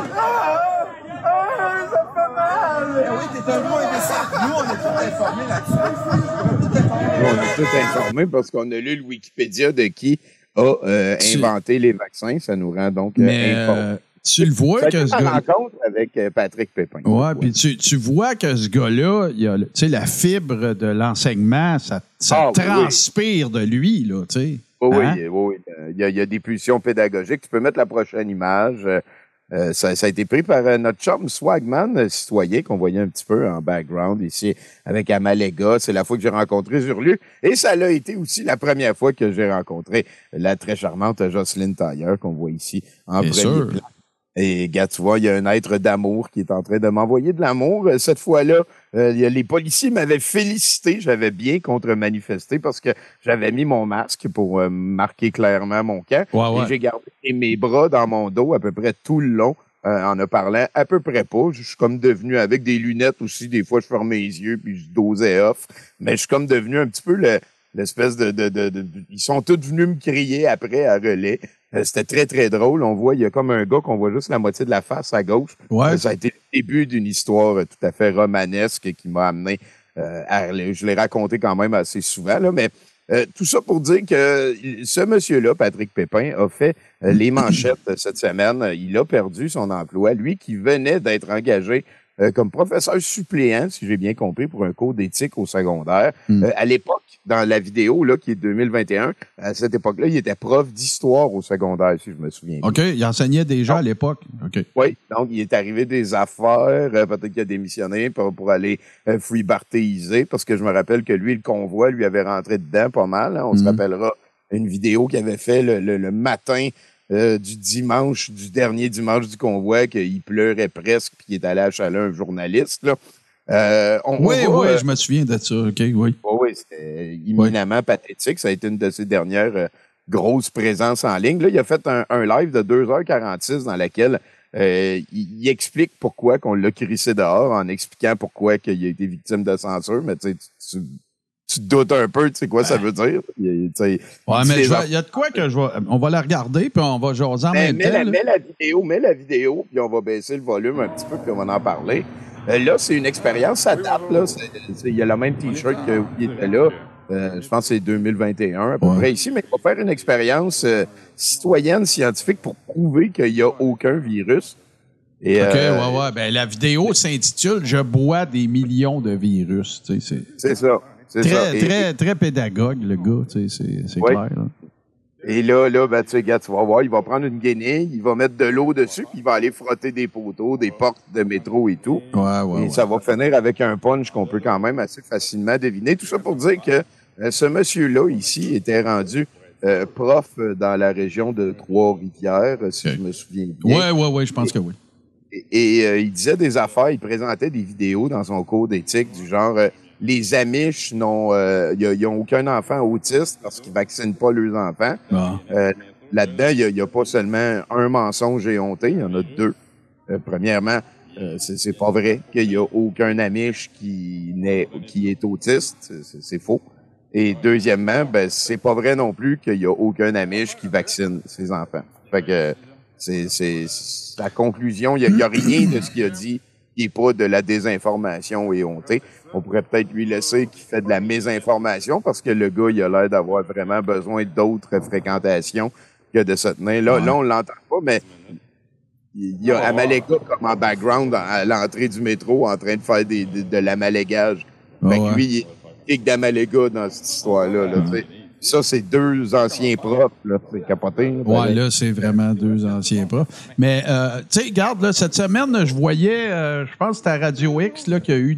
Ça fait mal. Eh oui, t'es un gros imbécile. Nous, on est tous informés là-dessus. On est tous informés parce qu'on a lu le Wikipédia de qui a inventé les vaccins. Ça nous rend donc informés. Tu le vois que ce gars. Rencontre avec Patrick Pépin. Ouais, puis tu vois que ce gars-là, il a, la fibre de l'enseignement, ça transpire de lui, là, tu sais. Oui. Il y a des pulsions pédagogiques. Tu peux mettre la prochaine image. Ça a été pris par notre chum Swagman, citoyen, qu'on voyait un petit peu en background ici avec Amalega. C'est la fois que j'ai rencontré Zurlu. Et ça l'a été aussi la première fois que j'ai rencontré la très charmante Jocelyne Tailleur, qu'on voit ici en premier plan. Et gars, tu vois, il y a un être d'amour qui est en train de m'envoyer de l'amour. Cette fois-là, les policiers m'avaient félicité. J'avais bien contre-manifesté parce que j'avais mis mon masque pour marquer clairement mon camp. Et j'ai gardé mes bras dans mon dos à peu près tout le long en a parlé à peu près pas. Je suis comme devenu, avec des lunettes aussi, des fois je fermais les yeux puis je dosais off, mais je suis comme devenu un petit peu l'espèce de ils sont tous venus me crier après à relais. C'était très, très drôle. On voit, il y a comme un gars qu'on voit juste la moitié de la face à gauche. Ouais. Ça a été le début d'une histoire tout à fait romanesque qui m'a amené je l'ai raconté quand même assez souvent, là, mais tout ça pour dire que ce monsieur-là, Patrick Pépin, a fait les manchettes cette semaine. Il a perdu son emploi. Lui qui venait d'être engagé comme professeur suppléant, si j'ai bien compris, pour un cours d'éthique au secondaire. À l'époque, dans la vidéo là, qui est 2021, à cette époque-là, il était prof d'histoire au secondaire, si je me souviens bien. OK, il enseignait déjà à l'époque. OK. Oui, donc il est arrivé des affaires, peut-être qu'il a démissionné pour aller freebartéiser, parce que je me rappelle que lui, le convoi, lui avait rentré dedans pas mal. Hein. On se rappellera une vidéo qu'il avait fait le matin du dernier dimanche du convoi, qu'il pleurait presque, puis qu'il est allé achaler un journaliste, là. Oui, je me souviens de ça. OK, oui. Oui, c'était imminemment pathétique. Ça a été une de ses dernières grosses présences en ligne. Là, il a fait un live de 2h46 dans laquelle il explique pourquoi qu'on l'a crissé dehors, en expliquant pourquoi qu'il a été victime de censure. Mais tu te doutes un peu, tu sais quoi ça veut dire. Mais il y a de quoi que on va la regarder, puis on va jaser en même temps. Mets la vidéo, puis on va baisser le volume un petit peu, puis on va en parler. Là, c'est une expérience, ça date, là. Il y a le même T-shirt qui était là. Je pense que c'est 2021, à peu près ici, mais on va faire une expérience citoyenne, scientifique, pour prouver qu'il n'y a aucun virus. Et, OK, Ben, la vidéo s'intitule « Je bois des millions de virus ». C'est ça. Très pédagogue, le gars, c'est clair. Là. Et là, ben, tu vas voir, il va prendre une guenille, il va mettre de l'eau dessus, puis il va aller frotter des poteaux, des portes de métro et tout. Et ça va finir avec un punch qu'on peut quand même assez facilement deviner. Tout ça pour dire que ce monsieur-là, ici, était rendu prof dans la région de Trois-Rivières, si je me souviens bien. Oui, je pense que oui. Et il disait des affaires, il présentait des vidéos dans son cours d'éthique du genre... les Amish ils n'ont aucun enfant autiste parce qu'ils vaccinent pas leurs enfants. Là-dedans, il y a pas seulement un mensonge éhonté, il y en a deux. Premièrement, c'est pas vrai qu'il y a aucun Amish qui est autiste, c'est faux. Et deuxièmement, ben c'est pas vrai non plus qu'il y a aucun Amish qui vaccine ses enfants. Fait que c'est la conclusion, il y a rien de ce qu'il a dit qui n'est pas de la désinformation éhontée. On pourrait peut-être lui laisser qu'il fait de la mésinformation parce que le gars, il a l'air d'avoir vraiment besoin d'autres fréquentations que de se tenir. Là, on l'entend pas, mais il y a Amalega comme en background à l'entrée du métro en train de faire de l'amalégage. Fait que lui, il est pique d'Amalega dans cette histoire-là. Là, ça, c'est deux anciens profs, là. C'est capoté. Là, c'est vraiment deux anciens profs. Mais, tu sais, regarde, là, cette semaine, je voyais, je pense que c'était à Radio X, là, qu'il y a eu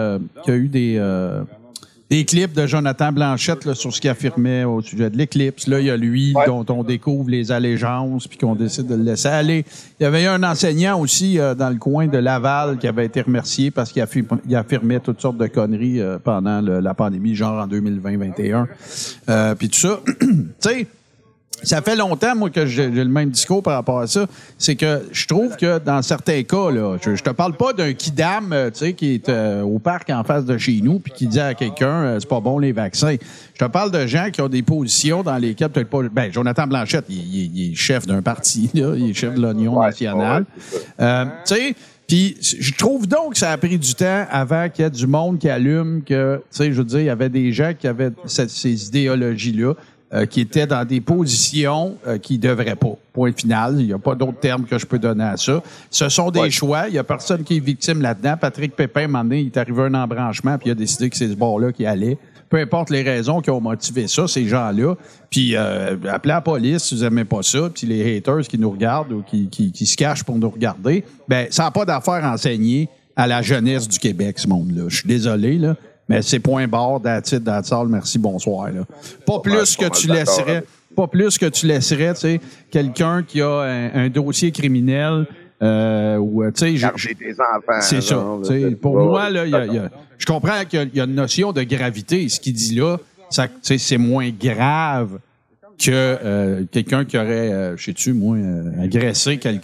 des clips de Jonathan Blanchette, là, sur ce qu'il affirmait au sujet de l'éclipse. Là, il y a lui, dont on découvre les allégeances, puis qu'on décide de le laisser aller. Il y avait eu un enseignant aussi, dans le coin de Laval, qui avait été remercié parce qu'il affirmait toutes sortes de conneries, pendant la pandémie, genre en 2020-2021. Puis tout ça. Tu sais, ça fait longtemps, moi, que j'ai le même discours par rapport à ça. C'est que je trouve que dans certains cas, là, je te parle pas d'un kidam, tu sais, qui est au parc en face de chez nous puis qui dit à quelqu'un, c'est pas bon les vaccins. Je te parle de gens qui ont des positions dans lesquelles peut-être pas... Ben, Jonathan Blanchette, il est chef d'un parti, là. Il est chef de l'Union nationale. Tu sais... Puis, je trouve donc que ça a pris du temps avant qu'il y ait du monde qui allume que, tu sais, je veux dire, il y avait des gens qui avaient ces idéologies-là, qui étaient dans des positions qui devraient pas. Point final. Il n'y a pas d'autre terme que je peux donner à ça. Ce sont des choix. Il n'y a personne qui est victime là-dedans. Patrick Pépin, à un moment donné, il est arrivé un embranchement, puis il a décidé que c'est ce bord-là qui allait. Peu importe les raisons qui ont motivé ça, ces gens-là. Puis, appelez la police si vous n'aimez pas ça. Puis les haters qui nous regardent ou qui se cachent pour nous regarder, ben ça n'a pas d'affaire à enseigner à la jeunesse du Québec, ce monde-là. Je suis désolé, là. Mais c'est point barre, that's it, that's all, merci, bonsoir. Là. Pas plus que tu laisserais, tu sais, quelqu'un qui a un dossier criminel ou, tu sais... Garder tes enfants. C'est ça. Pour moi, là, je comprends qu'il y a une notion de gravité. Ce qu'il dit là, ça, c'est moins grave que quelqu'un qui aurait, je sais-tu, moi, agressé quelqu'un.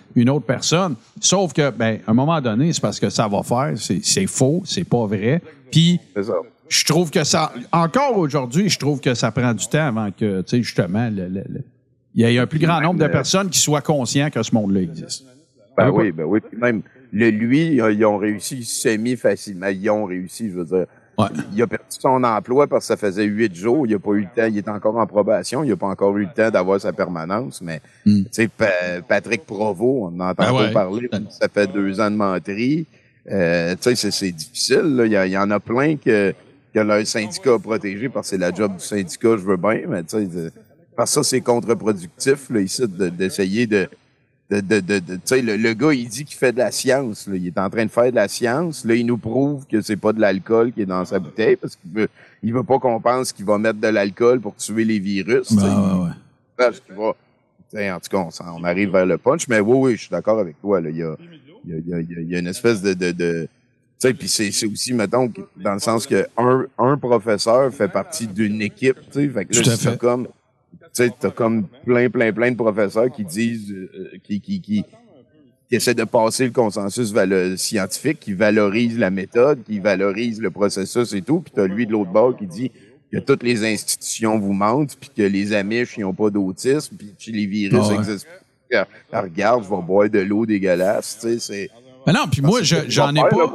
une autre personne. Sauf que, ben, à un moment donné, c'est parce que ça va faire. C'est faux, c'est pas vrai. Puis, je trouve que ça... Encore aujourd'hui, je trouve que ça prend du temps avant que, tu sais, justement, il y ait un plus grand nombre de personnes qui soient conscients que ce monde-là existe. Ben oui. Puis même, lui, ils ont réussi semi-facilement. Ils ont réussi, je veux dire. Ouais. Il a perdu son emploi parce que ça faisait 8 jours. Il n'a pas eu le temps. Il est encore en probation. Il n'a pas encore eu le temps d'avoir sa permanence. Mais, tu sais, Patrick Provost, on entend pas parler. Ça fait 2 ans de menterie. Tu sais, c'est difficile, là. Il y en a plein que leur syndicat a protégé parce que c'est la job du syndicat, je veux bien. Mais, tu sais, parce que ça, c'est contre-productif, là, ici, d'essayer tu sais, le gars, il dit qu'il fait de la science. Là. Il est en train de faire de la science. Là, il nous prouve que c'est pas de l'alcool qui est dans sa bouteille parce qu'il veut pas qu'on pense qu'il va mettre de l'alcool pour tuer les virus. Parce qu'il va, en tout cas, on arrive vers le punch. Mais oui, je suis d'accord avec toi. Là. Il y a une espèce de tu sais, puis c'est aussi, mettons, dans le sens que un professeur fait partie d'une équipe. Tu sais, fait que là, c'est comme... Tu sais, t'as comme plein de professeurs qui disent, qui essaient de passer le consensus scientifique, qui valorisent la méthode, qui valorisent le processus et tout, puis t'as lui de l'autre bord qui dit que toutes les institutions vous mentent, puis que les Amish, ils n'ont pas d'autisme, puis que les virus existent. Regarde, je vais boire de l'eau dégueulasse, tu sais, c'est... Mais non, puis moi, j'en ai pas...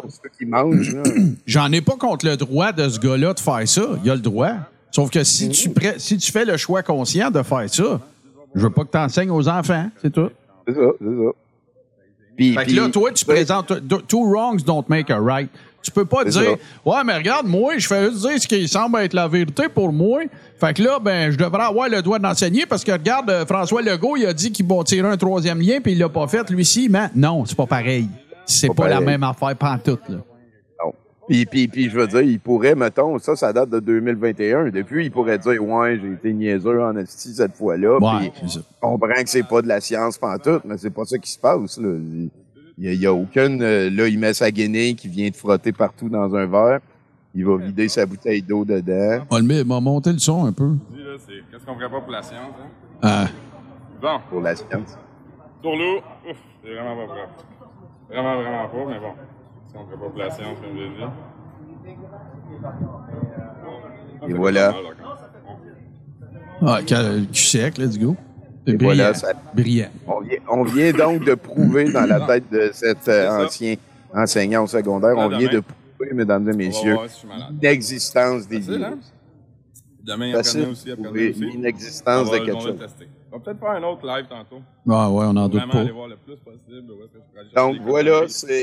J'en ai pas contre le droit de ce gars-là de faire ça. Il a le droit. Sauf que si tu fais le choix conscient de faire ça, je veux pas que tu enseignes aux enfants, c'est tout. C'est ça. Fait que là, toi, tu présentes two wrongs don't make a right. Tu peux pas dire, ouais, mais regarde, moi, je fais juste dire ce qui semble être la vérité pour moi. Fait que là, ben, je devrais avoir le droit d'enseigner parce que, regarde, François Legault, il a dit qu'il va tirer un 3e lien puis il l'a pas fait, lui-ci, mais non, c'est pas pareil. C'est pas la même affaire pantoute, là. Puis je veux dire, il pourrait, mettons, ça date de 2021. Depuis, il pourrait dire, ouais, j'ai été niaiseux en esti cette fois-là. Ouais, puis je comprends que c'est pas de la science pantoute, mais c'est pas ça qui se passe, là. Il y a aucune, là, il met sa guenille qui vient de frotter partout dans un verre. Il va vider sa bouteille d'eau dedans. Il m'a monté le son un peu. Qu'est-ce qu'on ferait pas pour la science, hein? Bon. Pour la science. Sur l'eau, c'est vraiment pas grave. Vraiment pas, mais bon. Si on ferait pas pour la science, comme je l'ai dit. Et voilà. Cul sec, let's go. C'est brillant. Voilà, brillant. On vient donc de prouver dans la tête de cet ancien enseignant au secondaire, on vient de prouver, mesdames et messieurs, l'existence des virus. Demain, il y a aussi l'inexistence de quelque chose. On va peut-être faire un autre live tantôt. Ouais, on en doute pas. Aller voir le plus possible. Donc voilà,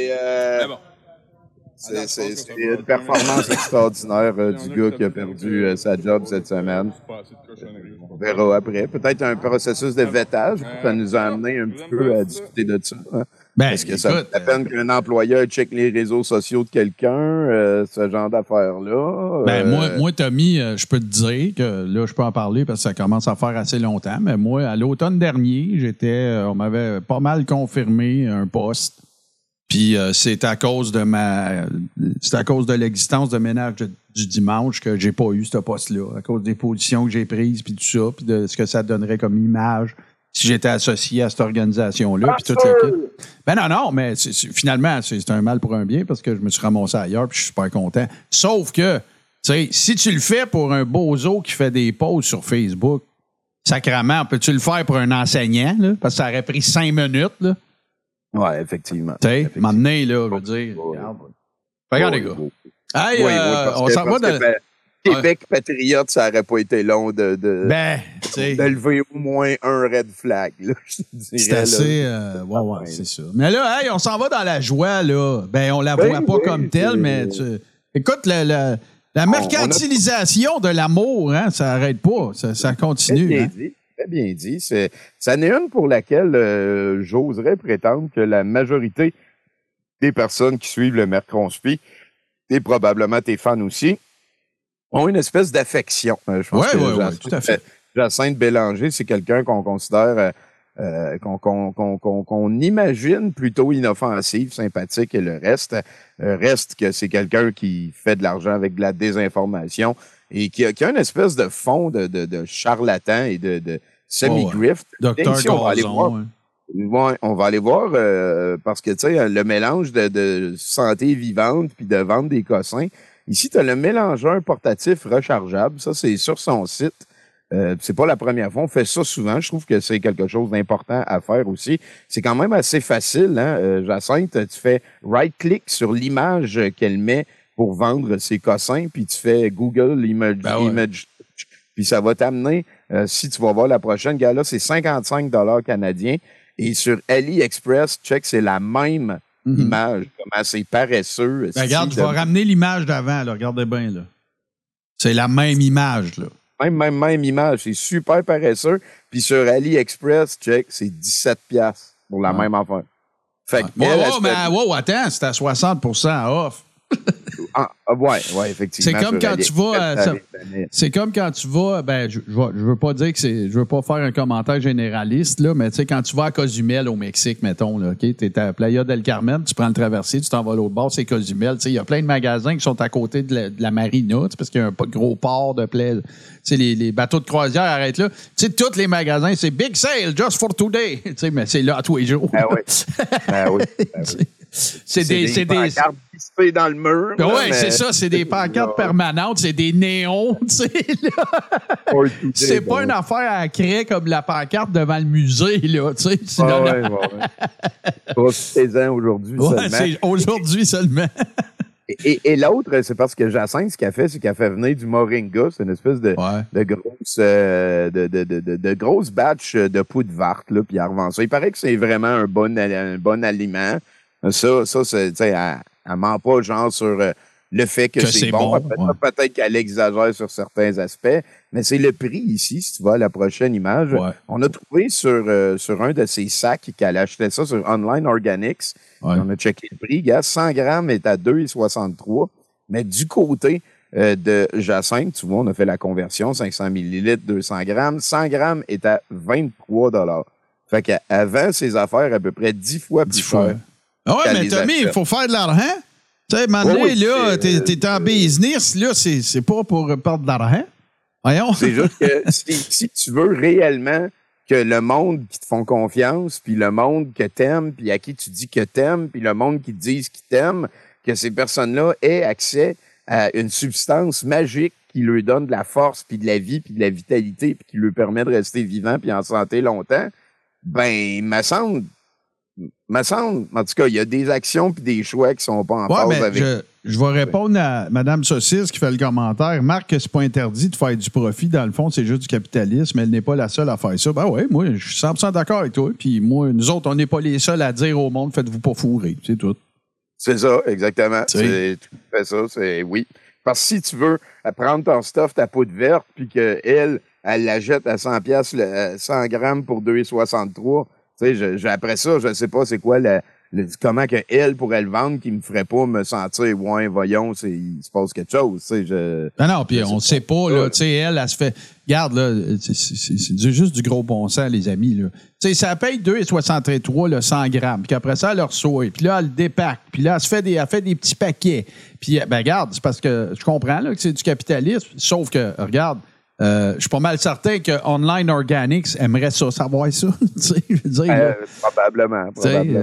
c'est une performance extraordinaire du gars qui a perdu sa job cette semaine. On verra après. Peut-être un processus de vettage. Ça nous a amené un petit peu à discuter de ça. Hein? Est-ce que ça vaut la peine qu'un employeur check les réseaux sociaux de quelqu'un, ce genre d'affaires-là? Moi, Tommy, je peux te dire que là, je peux en parler parce que ça commence à faire assez longtemps, mais moi, à l'automne dernier, on m'avait pas mal confirmé un poste. Puis c'est à cause de l'existence de ménage du dimanche que j'ai pas eu ce poste-là, à cause des positions que j'ai prises, puis tout ça, puis de ce que ça donnerait comme image si j'étais associé à cette organisation-là, puis tout ça. Ben non, mais finalement, c'est un mal pour un bien parce que je me suis ramassé ailleurs, puis je suis super content. Sauf que, tu sais, si tu le fais pour un bozo qui fait des posts sur Facebook, sacrément, peux-tu le faire pour un enseignant, là? Parce que ça aurait pris 5 minutes, là. Ouais, effectivement. Tu sais, maintenant, là, je veux dire. Regarde, les gars. Hey, on s'en va dans... Québec patriote, ça n'aurait pas été long de lever au moins un red flag. C'est assez... ouais, c'est ça. Mais là, hey, on s'en va dans la joie, là. Ben, on la voit pas comme telle, mais... Écoute, la mercantilisation de l'amour, hein, ça n'arrête pas. Ça continue. Très bien dit. Ça n'est une pour laquelle j'oserais prétendre que la majorité des personnes qui suivent le Mercronspi, et probablement tes fans aussi, ont une espèce d'affection. Je pense que tout à fait. Jacinthe Bélanger, c'est quelqu'un qu'on considère, qu'on imagine plutôt inoffensif, sympathique et le reste. Reste que c'est quelqu'un qui fait de l'argent avec de la désinformation et qui a une espèce de fond de charlatan et de semi-grift. Docteur Gazon. Ouais, on va aller voir parce que, tu sais, le mélange de santé vivante puis de vendre des cossins. Ici, tu as le mélangeur portatif rechargeable. Ça, c'est sur son site. C'est pas la première fois. On fait ça souvent. Je trouve que c'est quelque chose d'important à faire aussi. C'est quand même assez facile, hein. Jacinthe, tu fais right-click sur l'image qu'elle met pour vendre ses cossins, puis tu fais Google Image, puis ça va t'amener, si tu vas voir la prochaine, gars, là, c'est 55 $ canadiens. Et sur AliExpress, check, c'est la même image, comme assez paresseux. Regarde, je vais ramener l'image d'avant, là. Regardez bien, là. C'est la même image, là. Même image. C'est super paresseux. Puis sur AliExpress, check, c'est 17$ pour la même affaire. Fait que attends, c'est à 60% off. Ouais, effectivement. C'est comme quand tu vas. C'est comme quand tu vas. Ben, je veux pas dire que c'est. Je veux pas faire un commentaire généraliste, là, mais tu sais, quand tu vas à Cozumel au Mexique, mettons, là, OK, t'es à Playa del Carmen, tu prends le traversier, tu t'en vas à l'autre bord, c'est Cozumel. Tu sais, il y a plein de magasins qui sont à côté de la marina, parce qu'il y a un gros port de plaie. Tu sais, les bateaux de croisière arrêtent là. Tu sais, tous les magasins, c'est Big Sale, just for today. Tu sais, mais c'est là tous les jours. Ben oui. C'est des pancartes dispées dans le mur. Oui, c'est ça. C'est des pancartes permanentes. C'est des néons, tu sais. C'est pas une affaire à créer comme la pancarte devant le musée, là, tu sais. Profitez-en aujourd'hui seulement. C'est aujourd'hui seulement. Et l'autre, c'est parce que Jacinthe, ce qu'elle fait, c'est qu'elle fait venir du moringa. C'est une espèce de grosse batch de poudre verte, là, puis elle revend ça. Il paraît que c'est vraiment un bon aliment. Ça, c'est, tu sais, elle ment pas, genre, sur le fait que c'est bon. Peut-être qu'elle exagère sur certains aspects, mais c'est le prix ici, si tu vas à la prochaine image. Ouais. On a trouvé sur un de ses sacs qu'elle achetait ça sur Online Organics. Ouais. On a checké le prix. Gars, 100 grammes est à 2,63. Mais du côté de Jacinthe, tu vois, on a fait la conversion, 500 millilitres, 200 grammes. 100 grammes est à 23 $. Fait qu'avant, ses affaires à peu près 10 fois plus cher. Ah ouais, mais Tommy, il faut faire de l'argent. Tu sais, maintenant, là, t'es en business, là, c'est pas pour perdre de l'argent. Voyons. C'est juste que si tu veux réellement que le monde qui te font confiance, puis le monde que t'aimes, puis à qui tu dis que t'aimes, puis le monde qui te dit qu'ils t'aiment, que ces personnes-là aient accès à une substance magique qui leur donne de la force, puis de la vie, puis de la vitalité, puis qui leur permet de rester vivant, puis en santé longtemps, ben, il me semble, en tout cas, il y a des actions puis des choix qui sont pas en phase avec. Je vais répondre à Mme Saucisse qui fait le commentaire. Marc, que c'est pas interdit de faire du profit. Dans le fond, c'est juste du capitalisme. Elle n'est pas la seule à faire ça. Ben oui, moi, je suis 100% d'accord avec toi. Puis moi, nous autres, on n'est pas les seuls à dire au monde, faites-vous pas fourrer. C'est tout. C'est ça, exactement. C'est tout à fait ça. C'est oui. Parce que si tu veux prendre ton stuff, ta poudre verte, puis qu'elle la jette à 100$, 100 grammes pour 2,63$, tu sais, après ça, je sais pas c'est quoi comment que elle pourrait le vendre qui me ferait pas me sentir, ouais, voyons, il se passe quelque chose, tu sais. Non, puis on sait pas, là, tu sais, elle se fait, regarde, là, c'est juste du gros bon sens, les amis, là. Tu sais, ça paye 2,63$, le 100 grammes, puis après ça, elle le reçoit, puis là, elle dépaque, puis là, elle fait des petits paquets. Puis, ben, regarde, c'est parce que je comprends, là, que c'est du capitalisme, sauf que, regarde, je suis pas mal certain que Online Organics aimerait ça, savoir ça. Je veux dire, probablement.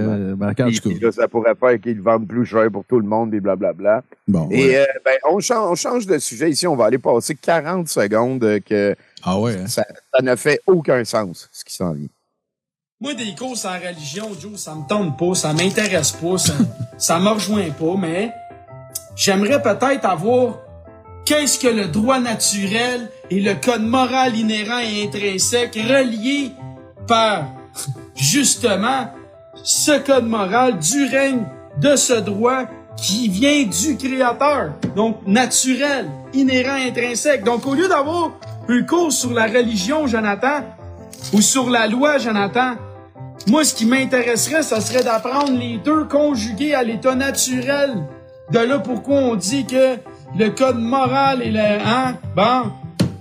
Là, ça pourrait faire qu'ils vendent plus cher pour tout le monde et blablabla. Bon, et on change de sujet ici. On va aller passer 40 secondes que ça ne fait aucun sens, ce qui s'en vient. Moi, des courses en religion, Joe, ça me tente pas, ça m'intéresse pas, ça me rejoint pas, mais j'aimerais peut-être avoir qu'est-ce que le droit naturel et le code moral inhérent et intrinsèque reliés par, justement, ce code moral du règne de ce droit qui vient du Créateur. Donc, naturel, inhérent, intrinsèque. Donc, au lieu d'avoir un cours sur la religion, Jonathan, ou sur la loi, Jonathan, moi, ce qui m'intéresserait, ça serait d'apprendre les deux conjugués à l'état naturel. De là, pourquoi on dit que le code moral et le... Hein? Bon.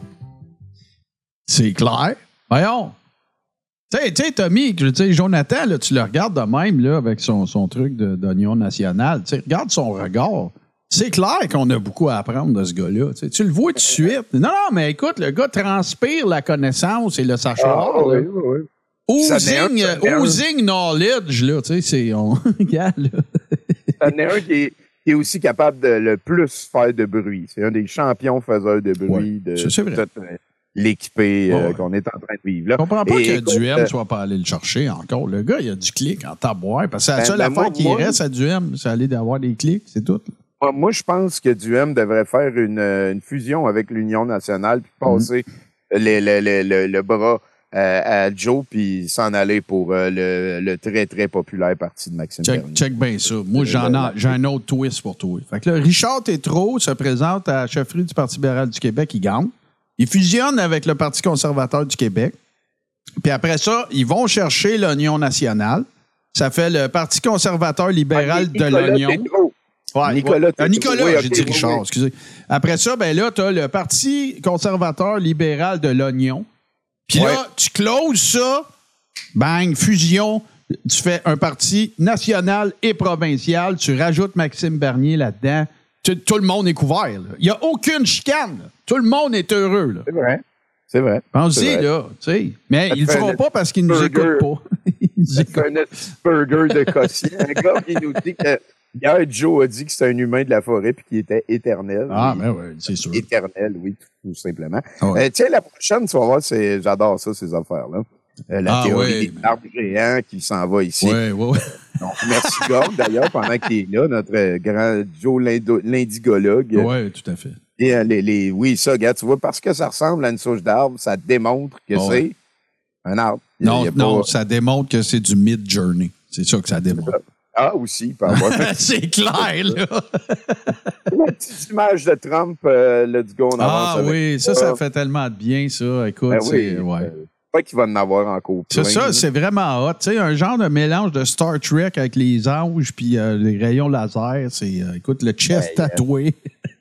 C'est clair. Voyons. Tu sais, Tommy, Jonathan, là, tu le regardes de même là, avec son truc d'Union nationale. Regarde son regard. C'est clair qu'on a beaucoup à apprendre de ce gars-là. Tu le vois tout de suite. Non, mais écoute, le gars transpire la connaissance et le savoir. Oui. Oozing knowledge, là, tu sais, c'est... Regarde, là. C'en est un qui est aussi capable de le plus faire de bruit. C'est un des champions faiseurs de bruit de toute l'équipée qu'on est en train de vivre. Là. Je comprends pas que Duhem soit pas allé le chercher encore. Le gars, il a du clic en tabouère. Parce que c'est la seule affaire qui reste à Duhem, c'est aller d'avoir des clics, c'est tout. Moi, je pense que Duhem devrait faire une fusion avec l'Union nationale puis passer le bras à Joe puis s'en aller pour le très, très populaire parti de Maxime Bernier. Check bien ça. Moi, j'ai un autre twist pour toi. Fait que là, Richard Tétrault se présente à la chefferie du Parti libéral du Québec. Il gagne. Il fusionne avec le Parti conservateur du Québec. Puis après ça, ils vont chercher l'Union nationale. Ça fait le Parti conservateur libéral de l'Union. Ouais, Nicolas, j'ai dit Richard, excusez. Après ça, ben là, tu as le Parti conservateur libéral de l'Union. Puis là, tu closes ça, bang, fusion, tu fais un parti national et provincial, tu rajoutes Maxime Bernier là-dedans. Tout le monde est couvert. Il n'y a aucune chicane. Là. Tout le monde est heureux. Là. C'est vrai. Pense-y, là. T'sais. Mais ils ne le feront pas parce qu'ils ne nous écoutent pas. C'est un burger de Cossier. Un gars qui nous dit que hier, Joe a dit que c'était un humain de la forêt puis qu'il était éternel. Ah, mais oui, c'est sûr. Éternel, oui, tout simplement. Ouais. Tiens, la prochaine, tu vas voir, j'adore ça, ces affaires-là. La théorie des arbres géants qui s'en va ici. Oui. Donc, merci, Gord, d'ailleurs, pendant qu'il est là, notre grand Joe l'indigologue. Oui, tout à fait. Et oui, ça, regarde, tu vois, parce que ça ressemble à une souche d'arbre, ça démontre que c'est un arbre. Non, ça démontre que c'est du Mid-Journey. C'est ça que ça démontre. Ah, aussi, par moi. C'est clair, là. La petite image de Trump, let's go, on avance. Ah oui, ça fait tellement de bien, ça. Écoute, c'est... Pas qu'il va en avoir encore plein. C'est ça, c'est vraiment hot. Tu sais, un genre de mélange de Star Trek avec les anges puis les rayons laser. C'est, écoute, le chest tatoué.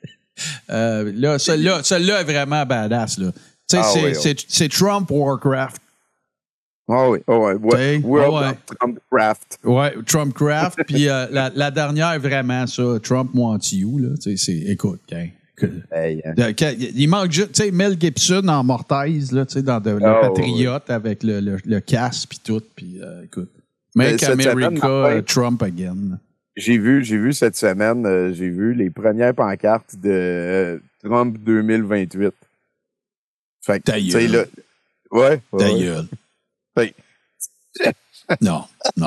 Là, celui-là est vraiment badass, là. Tu sais, c'est Trump Warcraft. Ah oui, Trumpcraft. Ouais, Trumpcraft. Puis la dernière, vraiment, ça, Trump wants you, là. Tu sais, écoute, il manque juste, tu sais, Mel Gibson en Mortaise, là, tu sais, dans le Patriote avec le casque puis tout. Puis, écoute, Make America Trump again. J'ai vu cette semaine, j'ai vu les premières pancartes de Trump 2028. Fait que, tu sais, là. Ouais. Ta gueule. Non.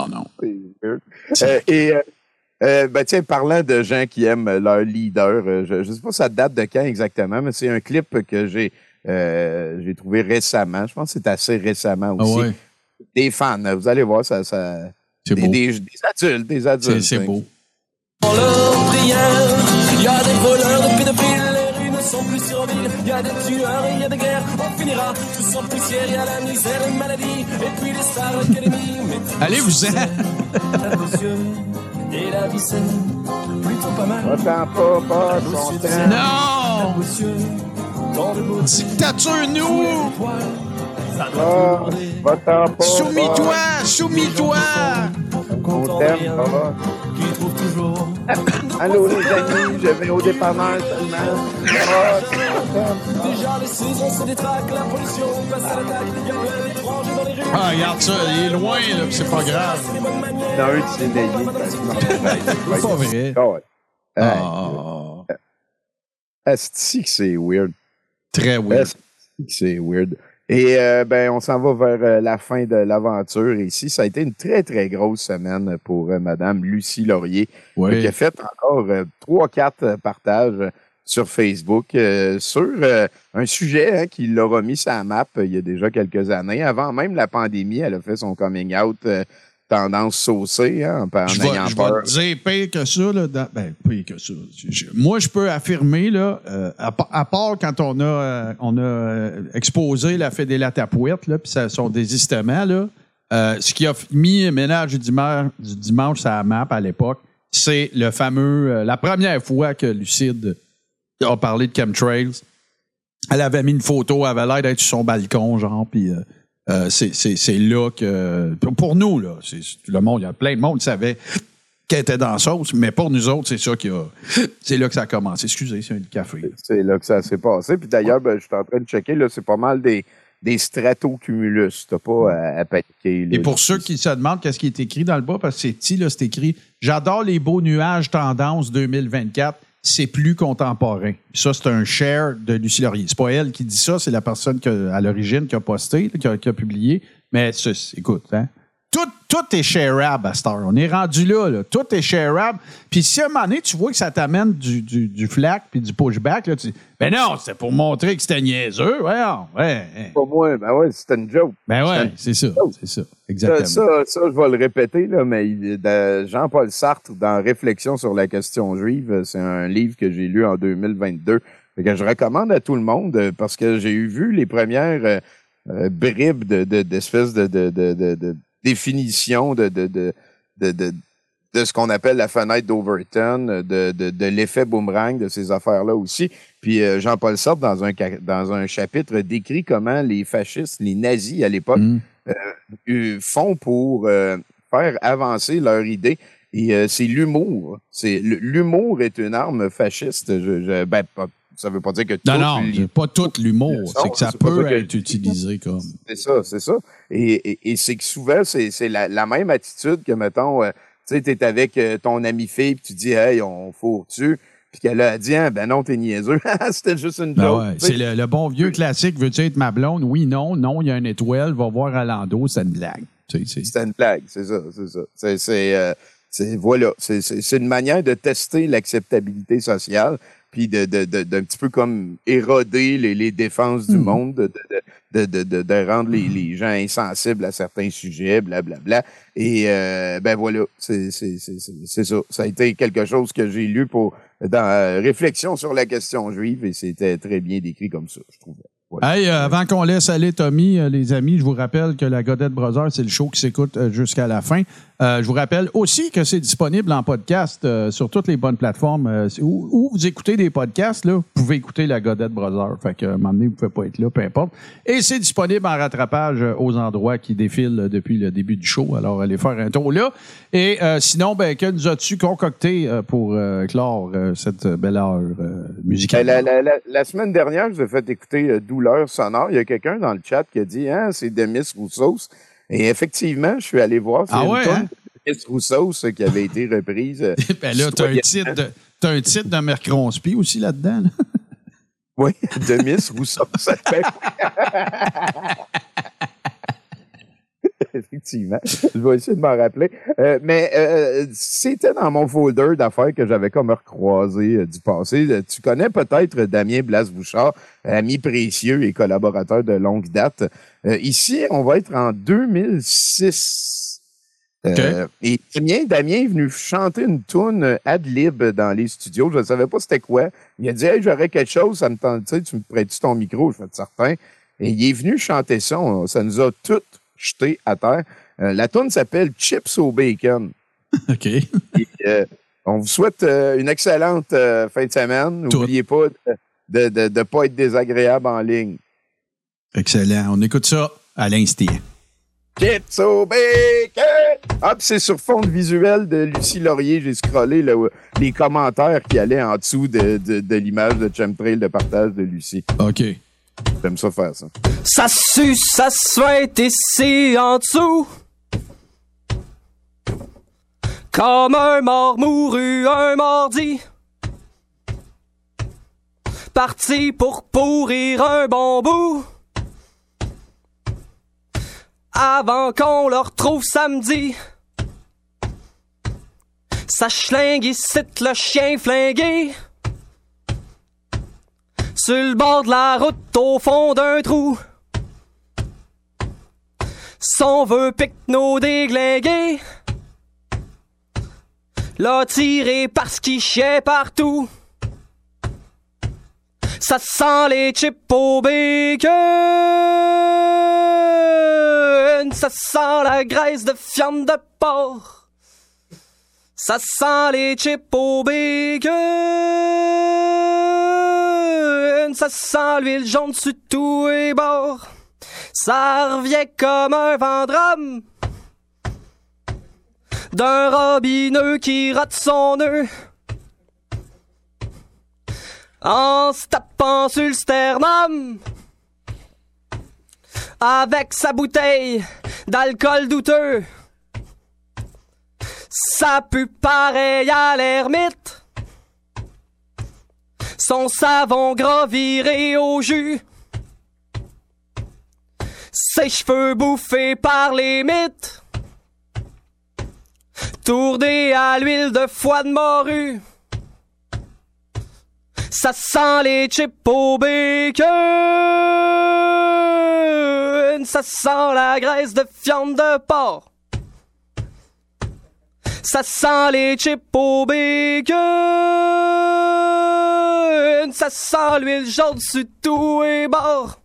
Tiens, parlant de gens qui aiment leur leader, je ne sais pas ça date de quand exactement, mais c'est un clip que j'ai trouvé récemment. Je pense que c'est assez récemment aussi. Ah ouais. Des fans, vous allez voir, ça c'est beau. Des adultes. C'est beau. Dans leur prière, il y a des voleurs, des pédophiles, les rues ne sont plus sur ville, il y a des tueurs, il y a des guerres, on finira tous en poussière, il y a la misère, la maladie, et puis les Star Academy. Allez-vous-en! La potion et la vie saine, plutôt pas mal. Attends pas son temps. Non! Dictature, nous! Soumis-toi! On t'aime, papa. Qui trouve toujours. Allô, les amis, je vais au dépanneur seulement. Déjà, les saisons se détraquent, la pollution passe à l'attaque, il y a plein d'étrangers dans les rues. Ah, regarde ça, il est loin, là, pis c'est pas grave. Non, c'est C'est pas vrai. Est-ce que c'est weird? Très weird. Est-ce que c'est weird? Et on s'en va vers la fin de l'aventure ici. Ça a été une très, très grosse semaine pour Madame Lucie Laurier, qui a fait encore 3-4 partages sur Facebook sur un sujet qui l'aura mis sur la map il y a déjà quelques années. Avant même la pandémie, elle a fait son coming out tendance saucée, en ayant peur. Je vais te dire pire que ça. Là, pire que ça. Moi, je peux affirmer, là, à part quand on a exposé la fête des Latapouettes, là, puis son désistement, là, ce qui a mis ménage du dimanche sur la map à l'époque, c'est le fameux, la première fois que Lucide a parlé de chemtrails. Elle avait mis une photo, elle avait l'air d'être sur son balcon, genre, puis c'est là que... Pour nous, là, le monde, il y a plein de monde qui savait qu'elle était dans la sauce, mais pour nous autres, c'est là que ça a commencé. Excusez, c'est un café. C'est là que ça s'est passé. Puis d'ailleurs, je suis en train de checker, là, c'est pas mal des des stratocumulus. T'as pas à paniquer. Là. Et pour ceux qui se demandent qu'est-ce qui est écrit dans le bas, parce que c'est petit, là, c'est écrit « J'adore les beaux nuages tendance 2024, c'est plus contemporain ». Ça, c'est un share de Lucie Laurier. C'est pas elle qui dit ça, c'est la personne à l'origine qui a posté, là, qui a publié. Mais écoute, hein, tout est shareable à cette heure. On est rendu là. Tout est shareable. Puis si à un moment donné, tu vois que ça t'amène du flack puis du pushback, là, tu dis « Ben non, c'est pour montrer que c'était niaiseux. » Ouais. Pas moi. Ben ouais, c'était une joke. Ben ouais, c'est ça. Exactement. Ça, je vais le répéter, là, mais Jean-Paul Sartre, dans Réflexion sur la question juive, c'est un livre que j'ai lu en 2022. Fait que je recommande à tout le monde parce que j'ai vu les premières bribes d'espèces de définition de ce qu'on appelle la fenêtre d'Overton, de l'effet boomerang de ces affaires-là aussi. Puis Jean-Paul Sartre, dans un chapitre, décrit comment les fascistes, les nazis à l'époque, font pour faire avancer leur idée. Et c'est l'humour. L'humour est une arme fasciste. Ça veut pas dire que tout... pas tout l'humour. C'est que ça peut être utilisé comme... C'est ça. Et c'est que souvent, c'est la même attitude que, mettons, tu sais, t'es avec ton ami fille puis tu dis « Hey, on fourre-tu? » Puis qu'elle a dit « Ben non, t'es niaiseux. » C'était juste une joke. Ouais. C'est le bon vieux classique. Veux-tu être ma blonde? Oui, non, il y a une étoile. Va voir à l'endo. C'est une blague. C'est une blague, c'est ça. Voilà. C'est une manière de tester l'acceptabilité sociale. Puis d'un petit peu comme éroder les défenses du monde, de rendre les gens insensibles à certains sujets, blablabla. Et ben voilà, c'est ça. Ça a été quelque chose que j'ai lu dans Réflexion sur la question juive et c'était très bien décrit comme ça, je trouvais. Voilà. Hey, avant qu'on laisse aller Tommy, les amis, je vous rappelle que la Godette Brothers, c'est le show qui s'écoute jusqu'à la fin. Je vous rappelle aussi que c'est disponible en podcast sur toutes les bonnes plateformes. Où vous écoutez des podcasts, là, vous pouvez écouter la Godette Brothers. Fait que, à un moment donné, vous ne pouvez pas être là, peu importe. Et c'est disponible en rattrapage aux endroits qui défilent depuis le début du show. Alors, allez faire un tour là. Et sinon, que nous as-tu concocté pour clore cette belle heure musicale? La semaine dernière, je vous ai fait écouter Douleur sonore. Il y a quelqu'un dans le chat qui a dit « c'est Demis Roussos ». Et effectivement, je suis allé voir. C'est une tonne de Demis Roussos qui avait été reprise. Ben là, t'as un titre de Merc Ronspi aussi là-dedans. Là. Oui, Demis Roussos. Effectivement. Je vais essayer de m'en rappeler. Mais c'était dans mon folder d'affaires que j'avais comme recroisé du passé. Tu connais peut-être Damien Blas-Bouchard, ami précieux et collaborateur de longue date. Ici, on va être en 2006. Okay. Et Damien est venu chanter une toune ad-lib dans les studios. Je ne savais pas c'était quoi. Il a dit « Hey, j'aurais quelque chose, ça me tente, tu me prêtes-tu ton micro? » Je fais certain. Et il est venu chanter ça. Ça nous a toutes jeté à terre. La toune s'appelle Chips au bacon. OK. Et, on vous souhaite une excellente fin de semaine. N'oubliez pas de ne pas être désagréable en ligne. Excellent. On écoute ça à l'instant. Chips au bacon! Ah, puis c'est sur fond visuel de Lucie Laurier. J'ai scrollé les commentaires qui allaient en dessous de l'image de Chemtrail de partage de Lucie. OK. J'aime ça faire ça. Ça suce, ça souhaite ici en dessous. Comme un mort mouru, un mardi. Parti pour pourrir un bon bout. Avant qu'on le retrouve samedi. Ça schlingue ici le chien flingué. Sur le bord de la route, au fond d'un trou. Son veut pique nos déglingués. L'a tiré parce qu'il chiait partout. Ça sent les chips au bacon. Ça sent la graisse de fiente de porc. Ça sent les chips au bacon. Ça sent l'huile jaune sur tous les bords. Ça revient comme un vendrome d'un robineux qui rate son nœud en se tapant sur le sternum. avec sa bouteille d'alcool douteux. Ça pue pareil à l'ermite. Son savon gras viré au jus. Ses cheveux bouffés par les mythes. Tourdés à l'huile de foie de morue. Ça sent les chips au bacon. Ça sent la graisse de fiente de porc. Ça sent les chips au bacon. Ça sent l'huile jaune sur tous les bords.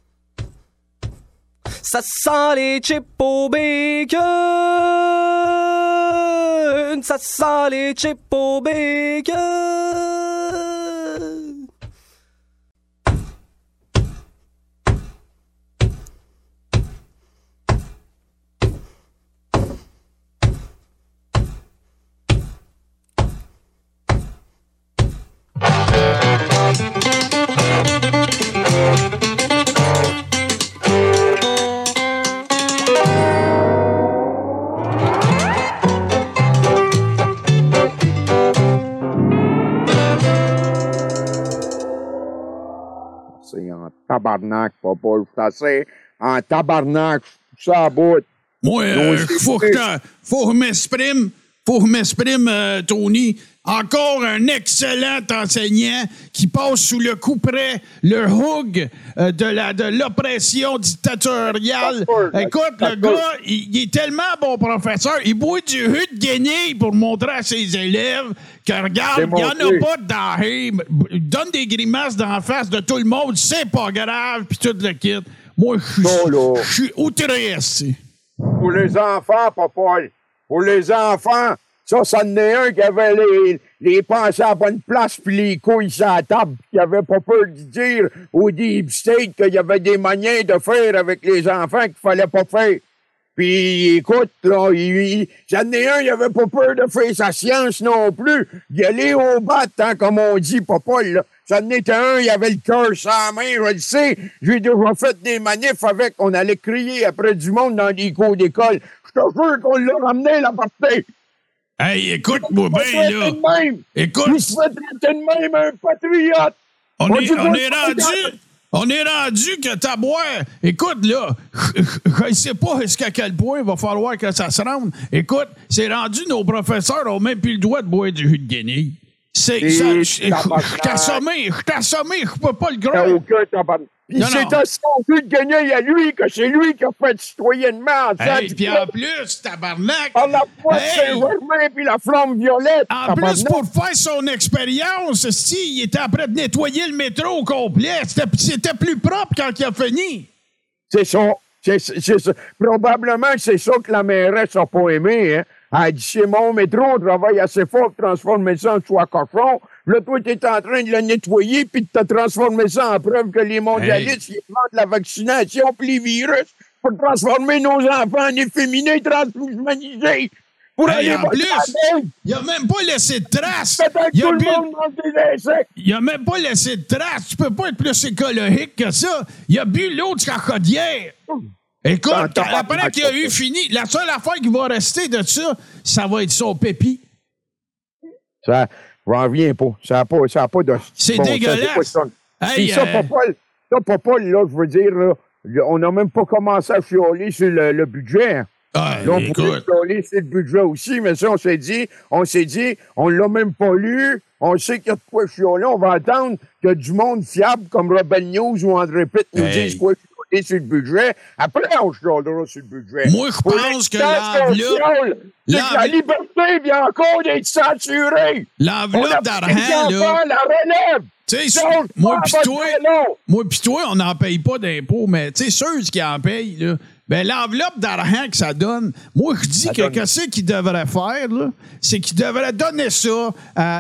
Ça sent les chips au bacon. Ça sent les chips au bacon. C'est en tabarnak, papa. Je suis assez en tabarnak. Je suis à bout. Moi, faut que je m'exprime, Tony. Encore un excellent enseignant qui passe sous le couperet, le houg de l'oppression dictatoriale. Écoute, le gars, il est tellement bon professeur, il boit du jus de guenille pour montrer à ses élèves que, regarde, il n'y en a pas de danger. Il donne des grimaces d'en face de tout le monde, c'est pas grave, puis tout le kit. Moi, je suis outré. Pour les enfants, papa. Pour les enfants. Ça en est un qui avait les pensées à bonne place puis les couilles sur la table, qui avait pas peur de dire au deep state qu'il y avait des manières de faire avec les enfants qu'il fallait pas faire. Puis écoute, là, j'en ai un, il avait pas peur de faire sa science non plus. Il allait au bat, hein, comme on dit, papa, là. J'en était un, il avait le cœur sur la main, je le sais. J'ai déjà fait des manifs avec, on allait crier après du monde dans des cours d'école. Je te jure qu'on l'a ramené, la partie. Hey, écoute-moi bien, là. Écoute. Il se fait traiter de même un patriote. On est rendu que t'as boire. Écoute, là, je ne sais pas jusqu'à quel point il va falloir que ça se rende. Écoute, c'est rendu, nos professeurs ont même plus le droit de boire du jus de guenille. Je suis assommé, je peux pas le croire. Puis c'est à son but de gagner à lui, que c'est lui qui a fait citoyennement. Puis en plus, tabarnak. Par la foi de Saint-Germain puis la flamme violette. En plus, pour faire son expérience, il était après de nettoyer le métro au complet. C'était plus propre quand il a fini. C'est ça. C'est ça. Probablement que c'est ça que la mairesse n'a pas aimé, hein. Elle a dit, c'est mon métro, on travaille assez fort pour transformer ça en soie cochon. Là, toi, t'es en train de le nettoyer puis de te transformer ça en preuve que les mondialistes, ils demandent la vaccination puis les virus pour transformer nos enfants en efféminés transhumanisés. Pour aller en plus, il a même pas laissé de traces. Il a même pas laissé de traces. Tu peux pas être plus écologique que ça. Il a bu l'eau de cacodière. Écoute, après qu'il a eu fini, la seule affaire qui va rester de ça, ça va être son pépi. Ça, j'en reviens pas. Ça a pas de... C'est dégueulasse. Hey, ça, papa, là, je veux dire, là, on n'a même pas commencé à chialer sur le budget. Ah, là, on pouvait chialer sur le budget aussi, mais ça, on s'est dit, on l'a même pas lu, on sait qu'il y a de quoi chialer, on va attendre que du monde fiable comme Rebel News ou André Pitt nous disent quoi chialer sur le budget. Après, on chialera sur le budget. Moi, je pense que l'enveloppe... La liberté vient encore d'être censurée. L'enveloppe d'argent, là... la relève. Tu sais, moi pis toi, on n'en paye pas d'impôts, mais tu sais, ceux qui en payent, là, ben l'enveloppe d'argent que ça donne, moi, je dis que qu'est-ce qu'ils devraient faire, là, c'est qu'ils devraient donner ça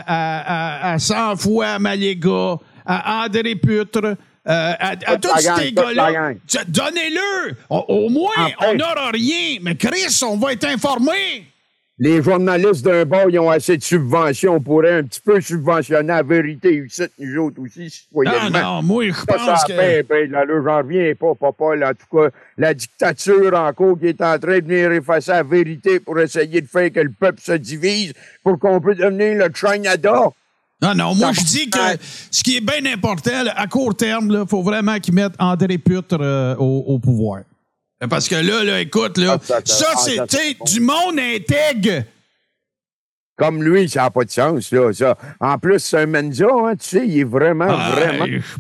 à 100 fois à Maléga, à André Putre, à tous ces gars-là. Donnez-le! Au moins, on n'aura rien, mais Chris, on va être informés. Les journalistes d'un bord, ils ont assez de subventions. On pourrait un petit peu subventionner la vérité ici, nous autres aussi, citoyennement. Non, moi, je pense que... Là, j'en reviens pas, papa. Là, en tout cas, la dictature en cours qui est en train de venir effacer la vérité pour essayer de faire que le peuple se divise pour qu'on puisse devenir le China-Da. Non, moi, je dis que ce qui est bien important, là, à court terme, il faut vraiment qu'ils mettent André Putre au pouvoir. Parce que là, écoute, là, ça, c'est du monde intègre. Comme lui, ça n'a pas de sens, là, ça. En plus, c'est un Menza, hein, tu sais, il est vraiment très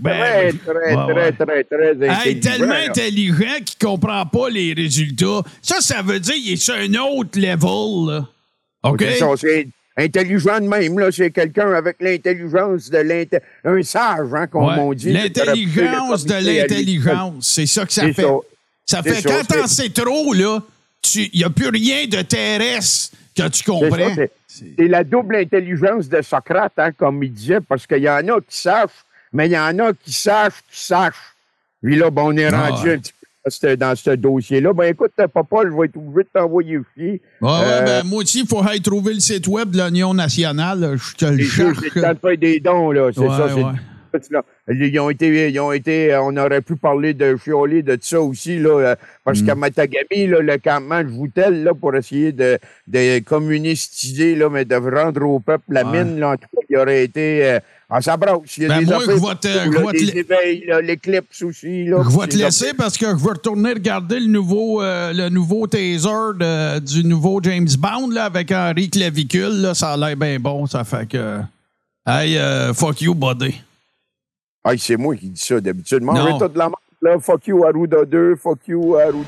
intelligent. Tellement intelligent qu'il ne comprend pas les résultats. Ça veut dire qu'il est sur un autre level, là. OK? C'est intelligent de même, là, c'est quelqu'un avec l'intelligence de un sage, hein, comme on dit. L'intelligence de l'intelligence, c'est ça que ça fait. Ça fait quand t'en sais trop, là, il n'y a plus rien de terrestre que tu comprends. C'est la double intelligence de Socrate, hein, comme il disait, parce qu'il y en a qui sachent, mais il y en a qui sachent. Puis là, on est rendu un petit peu dans ce dossier-là. Ben écoute, papa, je vais être obligé de t'envoyer fier. Moi aussi, il faut aller trouver le site web de l'Union nationale. Je te le cherche. C'est le temps de faire des dons, là. C'est ça, c'est... Ils ont été, on aurait pu parler de chialer de ça aussi, là, parce qu'à Matagami, là, le campement de Joutel, là, pour essayer de communistiser, là, mais de rendre au peuple la mine, là, en tout cas, il aurait été, ça brasse. Il y a des affaires, des éveils, là, l'éclipse aussi, là. Je vais te laisser parce que je vais retourner regarder le nouveau taser du nouveau James Bond, là, avec Henri Clavicule, là, ça a l'air bien bon, ça fait que, hey, fuck you, buddy. Ah, c'est moi qui dis ça d'habitude. Mangez tout de la merde, là. Fuck you, Arruda 2. Fuck you, Arruda.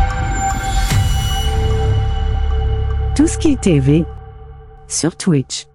Tout ce qui est TV sur Twitch.